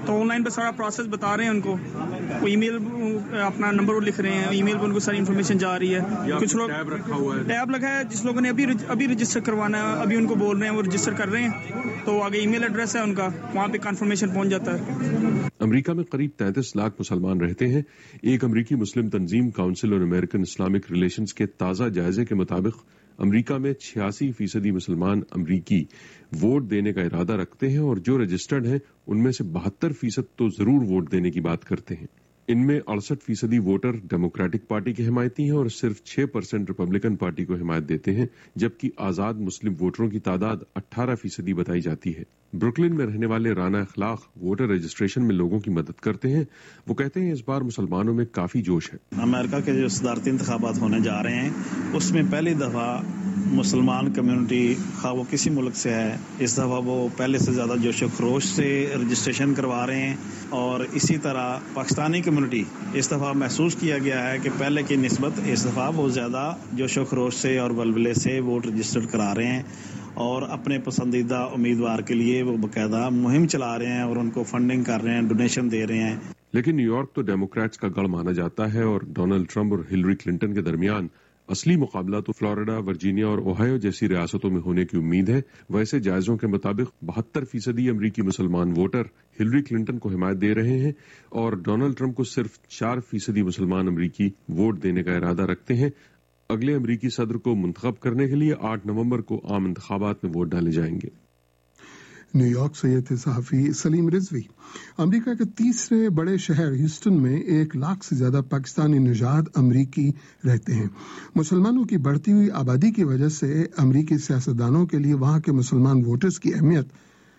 تو آن لائن پہ سارا پروسیس بتا رہے ہیں ان کو. وہ ای میل اپنا نمبر وہ لکھ رہے ہیں, ای میل پہ ان کو ساری انفارمیشن جا رہی ہے. کچھ لوگ ٹیب لگا ہے, جس لوگوں نے ابھی رجسٹر کروانا ہے, ابھی ان کو بول رہے ہیں وہ رجسٹر کر رہے ہیں, تو آگے ای میل ایڈریس ہے ان کا, وہاں پہ کنفرمیشن پہنچ جاتا ہے. امریکہ میں قریب 33 لاکھ مسلمان رہتے ہیں. ایک امریکی مسلم تنظیم council on American Islamic relations کے تازہ جائزے کے مطابق امریکہ میں 86% مسلمان امریکی ووٹ دینے کا ارادہ رکھتے ہیں, اور جو رجسٹرڈ ہیں ان میں سے 72% تو ضرور ووٹ دینے کی بات کرتے ہیں. ان میں 68% ووٹر ڈیموکریٹک پارٹی کے حمایتی ہیں اور صرف 6% ریپبلکن پارٹی کو حمایت دیتے ہیں, جبکہ آزاد مسلم ووٹروں کی تعداد 18% بتائی جاتی ہے. بروکلن میں رہنے والے رانا اخلاق ووٹر رجسٹریشن میں لوگوں کی مدد کرتے ہیں. وہ کہتے ہیں اس بار مسلمانوں میں کافی جوش ہے. امریکہ کے جو صدارتی انتخابات ہونے جا رہے ہیں اس میں پہلی دفعہ مسلمان کمیونٹی خواہ وہ کسی ملک سے ہے, اس دفعہ وہ پہلے سے زیادہ جوش و خروش سے رجسٹریشن کروا رہے ہیں. اور اسی طرح پاکستانی کمیونٹی اس دفعہ محسوس کیا گیا ہے کہ پہلے کی نسبت اس دفعہ وہ زیادہ جوش و خروش سے اور ولولے سے ووٹ رجسٹر کرا رہے ہیں, اور اپنے پسندیدہ امیدوار کے لیے وہ باقاعدہ مہم چلا رہے ہیں اور ان کو فنڈنگ کر رہے ہیں, ڈونیشن دے رہے ہیں. لیکن نیو یارک تو ڈیموکریٹس کا گڑھ مانا جاتا ہے, اور ڈونلڈ ٹرمپ اور ہلری کلنٹن کے درمیان اصلی مقابلہ تو فلوریڈا, ورجینیا اور اوہایو جیسی ریاستوں میں ہونے کی امید ہے. ویسے جائزوں کے مطابق 72% امریکی مسلمان ووٹر ہلری کلنٹن کو حمایت دے رہے ہیں, اور ڈونلڈ ٹرمپ کو صرف 4% مسلمان امریکی ووٹ دینے کا ارادہ رکھتے ہیں. اگلے امریکی صدر کو منتخب کرنے کے لیے 8 نومبر کو عام انتخابات میں ووٹ ڈالے جائیں گے. نیو یارک سے یہ تھے صحافی سلیم رضوی. امریکہ کے تیسرے بڑے شہر ہیوسٹن میں 1 لاکھ سے زیادہ پاکستانی نژاد امریکی رہتے ہیں. مسلمانوں کی بڑھتی ہوئی آبادی کی وجہ سے امریکی سیاستدانوں کے لیے وہاں کے مسلمان ووٹرز کی اہمیت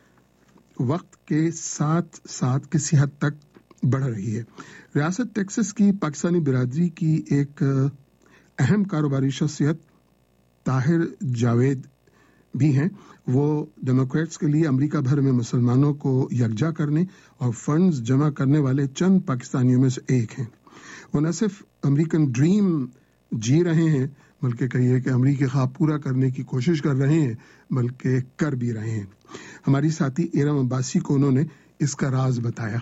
وقت کے ساتھ ساتھ کسی حد تک بڑھ رہی ہے. ریاست ٹیکسس کی پاکستانی برادری کی ایک اہم کاروباری شخصیت طاہر جاوید بھی ہیں. وہ ڈیموکریٹس کے لیے امریکہ بھر میں مسلمانوں کو یکجا کرنے اور فنڈز جمع کرنے والے چند پاکستانیوں میں سے ایک ہیں. وہ نہ صرف امریکن ڈریم جی رہے ہیں بلکہ کہیے کہ امریکی خواب پورا کرنے کی کوشش کر رہے ہیں, بلکہ کر بھی رہے ہیں. ہماری ساتھی ارم عباسی کو انہوں نے اس کا راز بتایا.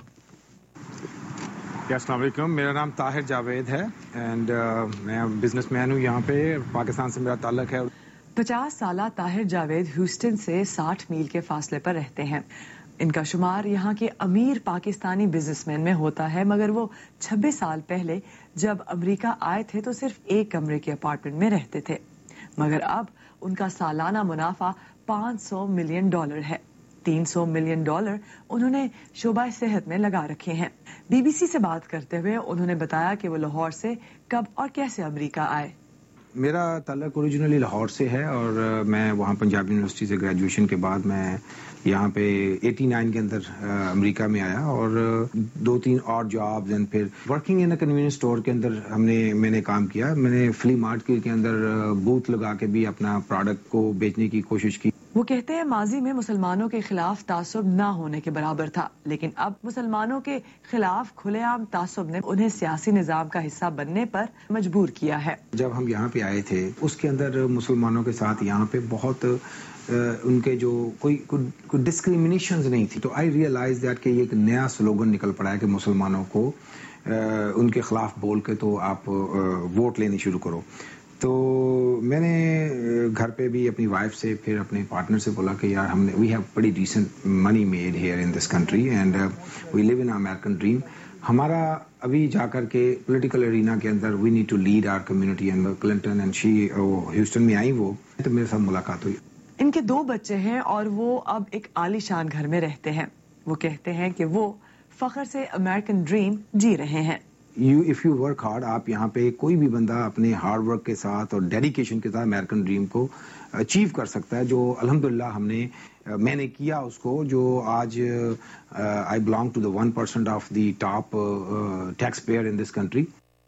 السلام علیکم, میرا نام طاہر جاوید ہے اینڈ میں بزنس مین ہوں. یہاں پہ پاکستان سے میرا تعلق ہے. 50 سالہ طاہر جاوید ہیوسٹن سے 60 میل کے فاصلے پر رہتے ہیں. ان کا شمار یہاں کے امیر پاکستانی بزنس مین میں ہوتا ہے, مگر وہ 26 سال پہلے جب امریکہ آئے تھے تو صرف ایک کمرے کے اپارٹمنٹ میں رہتے تھے. مگر اب ان کا سالانہ منافع $500 ملین ہے. $300 ملین انہوں نے شعبہ صحت میں لگا رکھے ہیں. بی بی سی سے بات کرتے ہوئے انہوں نے بتایا کہ وہ لاہور سے کب اور کیسے امریکہ آئے. میرا تعلق اوریجنلی لاہور سے ہے, اور میں وہاں پنجاب یونیورسٹی سے گریجویشن کے بعد میں یہاں پہ 89 کے اندر امریکہ میں آیا, اور 2-3 اور جابز اینڈ پھر ورکنگ ان کنوینئنس اسٹور کے اندر میں نے کام کیا. میں نے فلی مارٹ کے اندر بوتھ لگا کے بھی اپنا پروڈکٹ کو بیچنے کی کوشش کی. وہ کہتے ہیں ماضی میں مسلمانوں کے خلاف تعصب نہ ہونے کے برابر تھا, لیکن اب مسلمانوں کے خلاف کھلے عام تعصب نے انہیں سیاسی نظام کا حصہ بننے پر مجبور کیا ہے. جب ہم یہاں پہ آئے تھے اس کے اندر مسلمانوں کے ساتھ یہاں پہ بہت ان کے جو کوئی ڈسکریمنیشنز نہیں تھی, تو آئی ریئلائز دیٹ کہ یہ ایک نیا سلوگن نکل پڑا ہے کہ مسلمانوں کو ان کے خلاف بول کے تو آپ ووٹ لینے شروع کرو. تو میں نے گھر پہ بھی اپنی وائف سے پھر اپنے پارٹنر سے بولا کہ یار ہم نے we have pretty decent money made here in this country and we live in American dream. ہمارا ابھی جا کر کے پولیٹیکل ارینا کے اندر we need to lead our community, and Clinton and she Houston میں آئی, وہ تو میرے ساتھ ملاقات ہوئی. ان کے 2 بچے ہیں اور وہ اب ایک عالی شان گھر میں رہتے ہیں. وہ کہتے ہیں کہ وہ فخر سے امریکن ڈریم جی رہے ہیں. اف یو ورک ہارڈ, آپ یہاں پہ کوئی بھی بندہ اپنے ہارڈ ورک کے ساتھ اور ڈیڈیکیشن کے ساتھ امریکن ڈریم کو اچیو کر سکتا ہے, جو الحمدللہ میں نے کیا اس کو, جو آج I belong to the 1% of the top taxpayer in this country.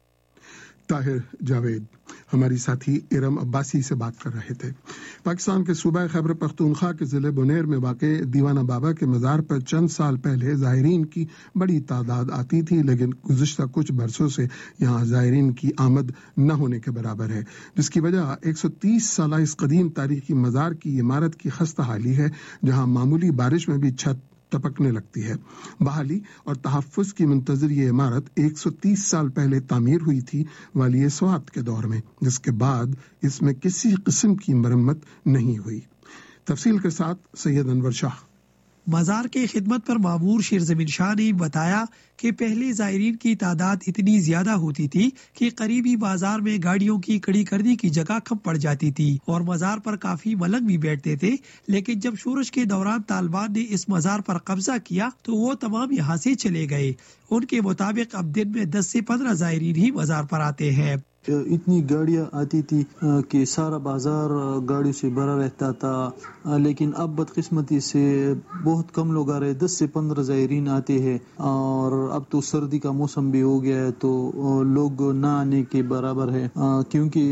Tahir Javed ہماری ساتھی ارم عباسی سے بات کر رہے تھے. پاکستان کے صوبہ خیبر پختونخوا کے ضلع بنیر میں واقع دیوانہ بابا کے مزار پر چند سال پہلے زائرین کی بڑی تعداد آتی تھی, لیکن گزشتہ کچھ برسوں سے یہاں زائرین کی آمد نہ ہونے کے برابر ہے, جس کی وجہ 130 سالہ اس قدیم تاریخی مزار کی عمارت کی خستہ حالی ہے, جہاں معمولی بارش میں بھی چھت टपकने लगती है। बहाली और तहफ़्फ़ुज़ की मुंतज़िर ये इमारत 130 साल पहले तामीर हुई थी वाली स्वात के दौर में, जिसके बाद इसमें किसी किस्म की मरम्मत नहीं हुई। तफसील के साथ सैयद अनवर शाह। मज़ार के खिदमत पर मामूर शेरज़मीन शाह ने बताया कि पहले ज़ायरीन की तादाद इतनी ज्यादा होती थी कि करीबी बाजार में गाड़ियों की खड़ी करने की जगह कम पड़ जाती थी और मज़ार पर काफी मलंग भी बैठते थे। लेकिन जब शोरश के दौरान तालिबान ने इस मज़ार पर कब्जा किया तो वो तमाम यहाँ से चले गए। उनके मुताबिक अब दिन में 10 से 15 ज़ायरीन ही मज़ार पर आते हैं। इतनी गाड़ियाँ आती थी कि सारा बाजार गाड़ियों से भरा रहता था, लेकिन अब बदकिस्मती से बहुत कम लोग आ रहे, 10 से 15 ज़ायरीन आते हैं और अब तो सर्दी का मौसम भी हो गया है तो लोग ना आने के बराबर है, क्योंकि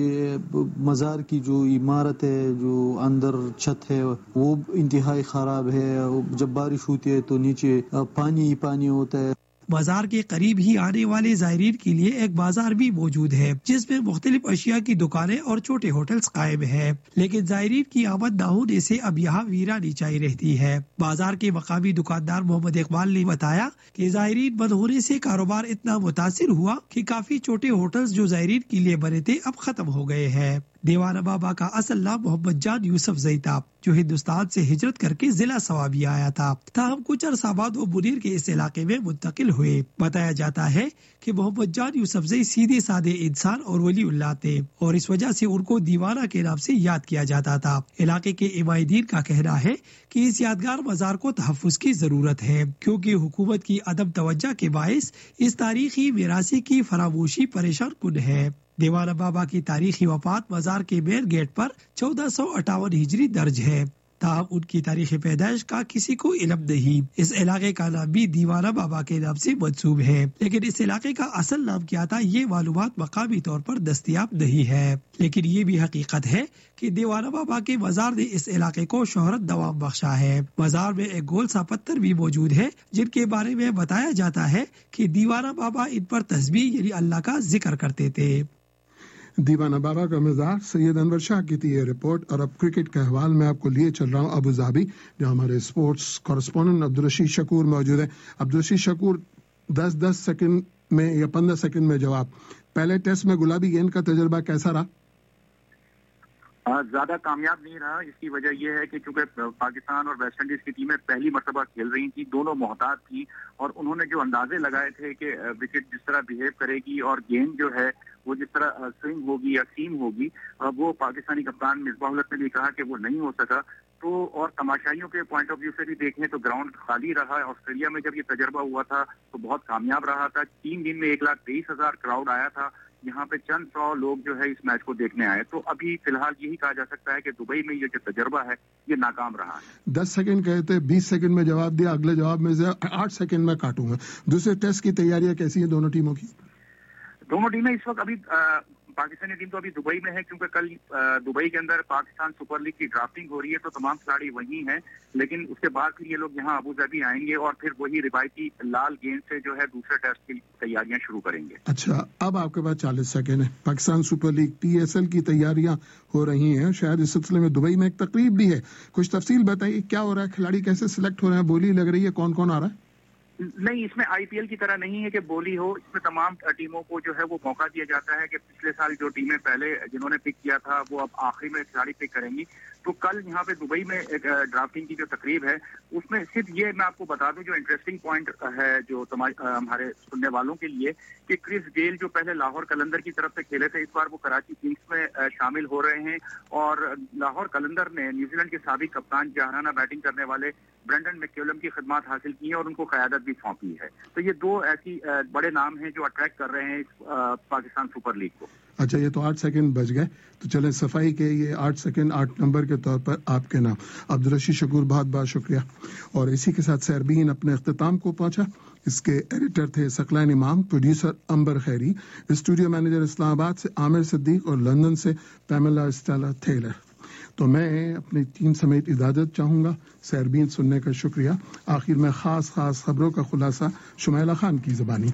मज़ार की जो इमारत है, जो अंदर छत है, वो इंतहाई ख़राब है। जब बारिश होती है तो नीचे पानी ही पानी होता है। बाजार के करीब ही आने वाले ज़ायरीन के लिए एक बाजार भी मौजूद है जिसमें मुख्तलिफ अशिया की दुकानें और छोटे होटल्स कायम हैं, लेकिन ज़ायरीन की आमद न होने से अब यहाँ वीरानी छाई रहती है। बाजार के मकामी दुकानदार मोहम्मद इकबाल ने बताया कि ज़ायरीन बंद होने से कारोबार इतना मुतासिर हुआ कि काफी छोटे होटल्स जो ज़ायरीन के लिए बने थे अब खत्म हो गए हैं। देवाना बाबा का असल नाम मोहम्मद जान यूसुफ जई था, जो हिंदुस्तान से हिजरत करके जिला सवाबी आया था। ताहम कुछ अरसा बाद वो मुनीर के इस इलाके में मुंतकिल हुए। बताया जाता है कि मोहम्मद जान यूसुफ जई सीधे साधे इंसान और वलीउल्लाह थे और इस वजह से उनको दीवाना के नाम से याद किया जाता था। इलाके के इमायदीन का कहना है कि इस यादगार मज़ार को तहफ़्फ़ुज़ की जरूरत है, क्योंकि हुकूमत की अदम तवज्जो के बाइस इस तारीखी विरासत की फरामोशी परेशान कुन है। देवाना बाबा की तारीखी वफात मज़ार के मेन गेट पर 1458 हिजरी दर्ज है। ताहम उनकी तारीख पैदाइश का किसी को इल्म नहीं। इस इलाके का नाम भी दीवाना बाबा के नाम से मंसूब है, लेकिन इस इलाके का असल नाम क्या था ये मालूमात मकामी तौर पर दस्तयाब नहीं है। लेकिन ये भी हकीकत है कि दीवाना बाबा के मज़ार ने इस इलाके को शोहरत दवाम बख्शा है। मज़ार में एक गोल सा पत्थर भी मौजूद है जिनके बारे में बताया जाता है कि दीवाना बाबा इन पर तस्बीह यानी अल्लाह का जिक्र करते थे। दीवाना बाबा का मज़ार। सैयद अनवर शाह की थी ये रिपोर्ट। और अब क्रिकेट का अहवाल मैं आपको लिए चल रहा हूँ अबू धाबी, जहाँ हमारे स्पोर्ट्स कॉरेस्पोंडेंट अब्दुल रशीद शकूर मौजूद है। अब्दुल रशीद शकूर, 10 सेकंड में या 15 सेकंड में जवाब। पहले टेस्ट में गुलाबी गेंद का तजुर्बा कैसा रहा? ज्यादा कामयाब नहीं रहा। इसकी वजह यह है कि चूंकि पाकिस्तान और वेस्ट इंडीज की टीमें पहली मरतबा खेल रही थी, दोनों मोहतात थी और उन्होंने जो अंदाजे लगाए थे कि विकेट जिस तरह बिहेव करेगी और गेंद जो है वो जिस तरह स्विंग होगी या सीम होगी, वो पाकिस्तानी कप्तान मिसबाह उल हक ने भी कहा कि वो नहीं हो सका। तो और तमाशाइयों के पॉइंट ऑफ व्यू से भी देखें तो ग्राउंड खाली रहा। ऑस्ट्रेलिया में जब ये तजर्बा हुआ था तो बहुत कामयाब रहा था। 3 दिन में 1,23,000 क्राउड आया था। यहाँ पे चंद 100 लोग जो है इस मैच को देखने आए। तो अभी फिलहाल यही कहा जा सकता है कि दुबई में ये जो तजर्बा है ये नाकाम रहा है। 10 सेकंड कहे थे, 20 सेकंड में जवाब दिया। अगले जवाब में से 8 सेकंड में काटूंगा। दूसरे टेस्ट की तैयारियां कैसी हैं दोनों टीमों की? दोनों टीमें इस वक्त अभी पाकिस्तानी टीम तो अभी दुबई में है, क्योंकि कल दुबई के अंदर पाकिस्तान सुपर लीग की ड्राफ्टिंग हो रही है तो तमाम खिलाड़ी वहीं हैं। लेकिन उसके बाद फिर ये लोग यहाँ अबू धाबी आएंगे और फिर वही रिवायती लाल गेंद से जो है दूसरे टेस्ट की तैयारियां शुरू करेंगे। अच्छा, अब आपके पास 40 सेकंड है। पाकिस्तान सुपर लीग TSL की तैयारियां हो रही हैं। शायद इस सिलसिले में दुबई में एक तकरीब भी है। कुछ तफसील बताइए, क्या हो रहा है? खिलाड़ी कैसे सिलेक्ट हो रहे हैं? बोली लग रही है, कौन कौन आ रहा है? नहीं, इसमें IPL की तरह नहीं है कि बोली हो। इसमें तमाम टीमों को जो है वो मौका दिया जाता है कि पिछले साल जो टीमें पहले जिन्होंने पिक किया था वो अब आखिरी में खिलाड़ी पिक करेंगी। तो कल यहाँ पे दुबई में एक ड्राफ्टिंग की जो तकरीब है उसमें सिर्फ ये मैं आपको बता दूं, जो इंटरेस्टिंग पॉइंट है जो हमारे सुनने वालों के लिए, कि क्रिस गेल जो पहले लाहौर कलंदर की तरफ से खेले थे, इस बार वो कराची किंग्स में शामिल हो रहे हैं। और लाहौर कलंदर ने न्यूजीलैंड के साबिक कप्तान जहराना बैटिंग करने वाले ब्रेंडन मैक्यूलम की खिदमत हासिल की है और उनको क़यादत भी सौंपी है। तो ये 2 ऐसी बड़े नाम हैं जो अट्रैक्ट कर रहे हैं इस पाकिस्तान सुपर लीग को। अच्छा, ये तो 8 सेकंड बच गए, तो चलें सफाई के ये 8 सेकंड 8 नंबर के तौर पर आपके नाम। अब्दुल रशीद शकूर, बहुत बहुत शुक्रिया। और इसी के साथ सैरबीन अपने अख्तिताम को पहुंचा। इसके एडिटर थे Saqlain Imam, producer Ambar Khairi, studio manager Islamabad से आमिर सिद्दीक और लंदन से पैमेला स्टेला थेलर। तो मैं अपनी टीम समेत इजाजत चाहूंगा। सैरबीन सुनने का शुक्रिया। आखिर में खास खबरों का खुलासा शुमैला खान की ज़बानी।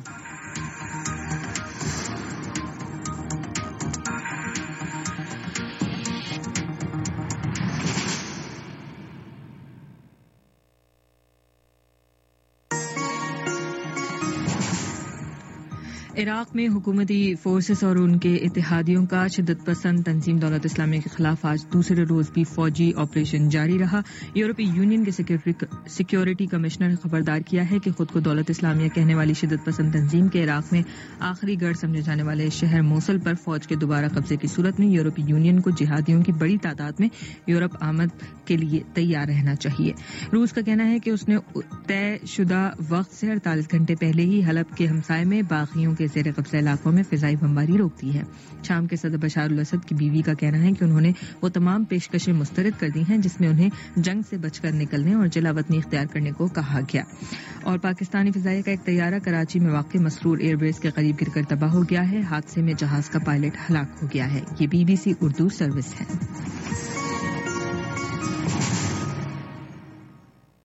عراق میں حکومتی فورسز اور ان کے اتحادیوں کا شدت پسند تنظیم دولت اسلامیہ کے خلاف آج دوسرے روز بھی فوجی آپریشن جاری رہا. یورپی یونین کے سیکیورٹی کمشنر نے خبردار کیا ہے کہ خود کو دولت اسلامیہ کہنے والی شدت پسند تنظیم کے عراق میں آخری گڑھ سمجھے جانے والے شہر موصل پر فوج کے دوبارہ قبضے کی صورت میں یورپی یونین کو جہادیوں کی بڑی تعداد میں یورپ آمد کے لیے تیار رہنا چاہیے. روس کا کہنا ہے کہ اس نے طے شدہ وقت سے 48 گھنٹے پہلے ہی حلب کے ہمسائے میں باغیوں کے زیر قبضہ علاقوں میں فضائی بمباری روک دی ہے. شام کے صدر بشار الاسد کی بیوی کا کہنا ہے کہ انہوں نے وہ تمام پیشکشیں مسترد کر دی ہیں جس میں انہیں جنگ سے بچ کر نکلنے اور جلا وطنی اختیار کرنے کو کہا گیا. اور پاکستانی فضائیہ کا ایک طیارہ کراچی میں واقع مسرور ایئر بیس کے قریب گر کر تباہ ہو گیا ہے. حادثے میں جہاز کا پائلٹ ہلاک ہو گیا ہے. یہ BBC اردو سروس ہے.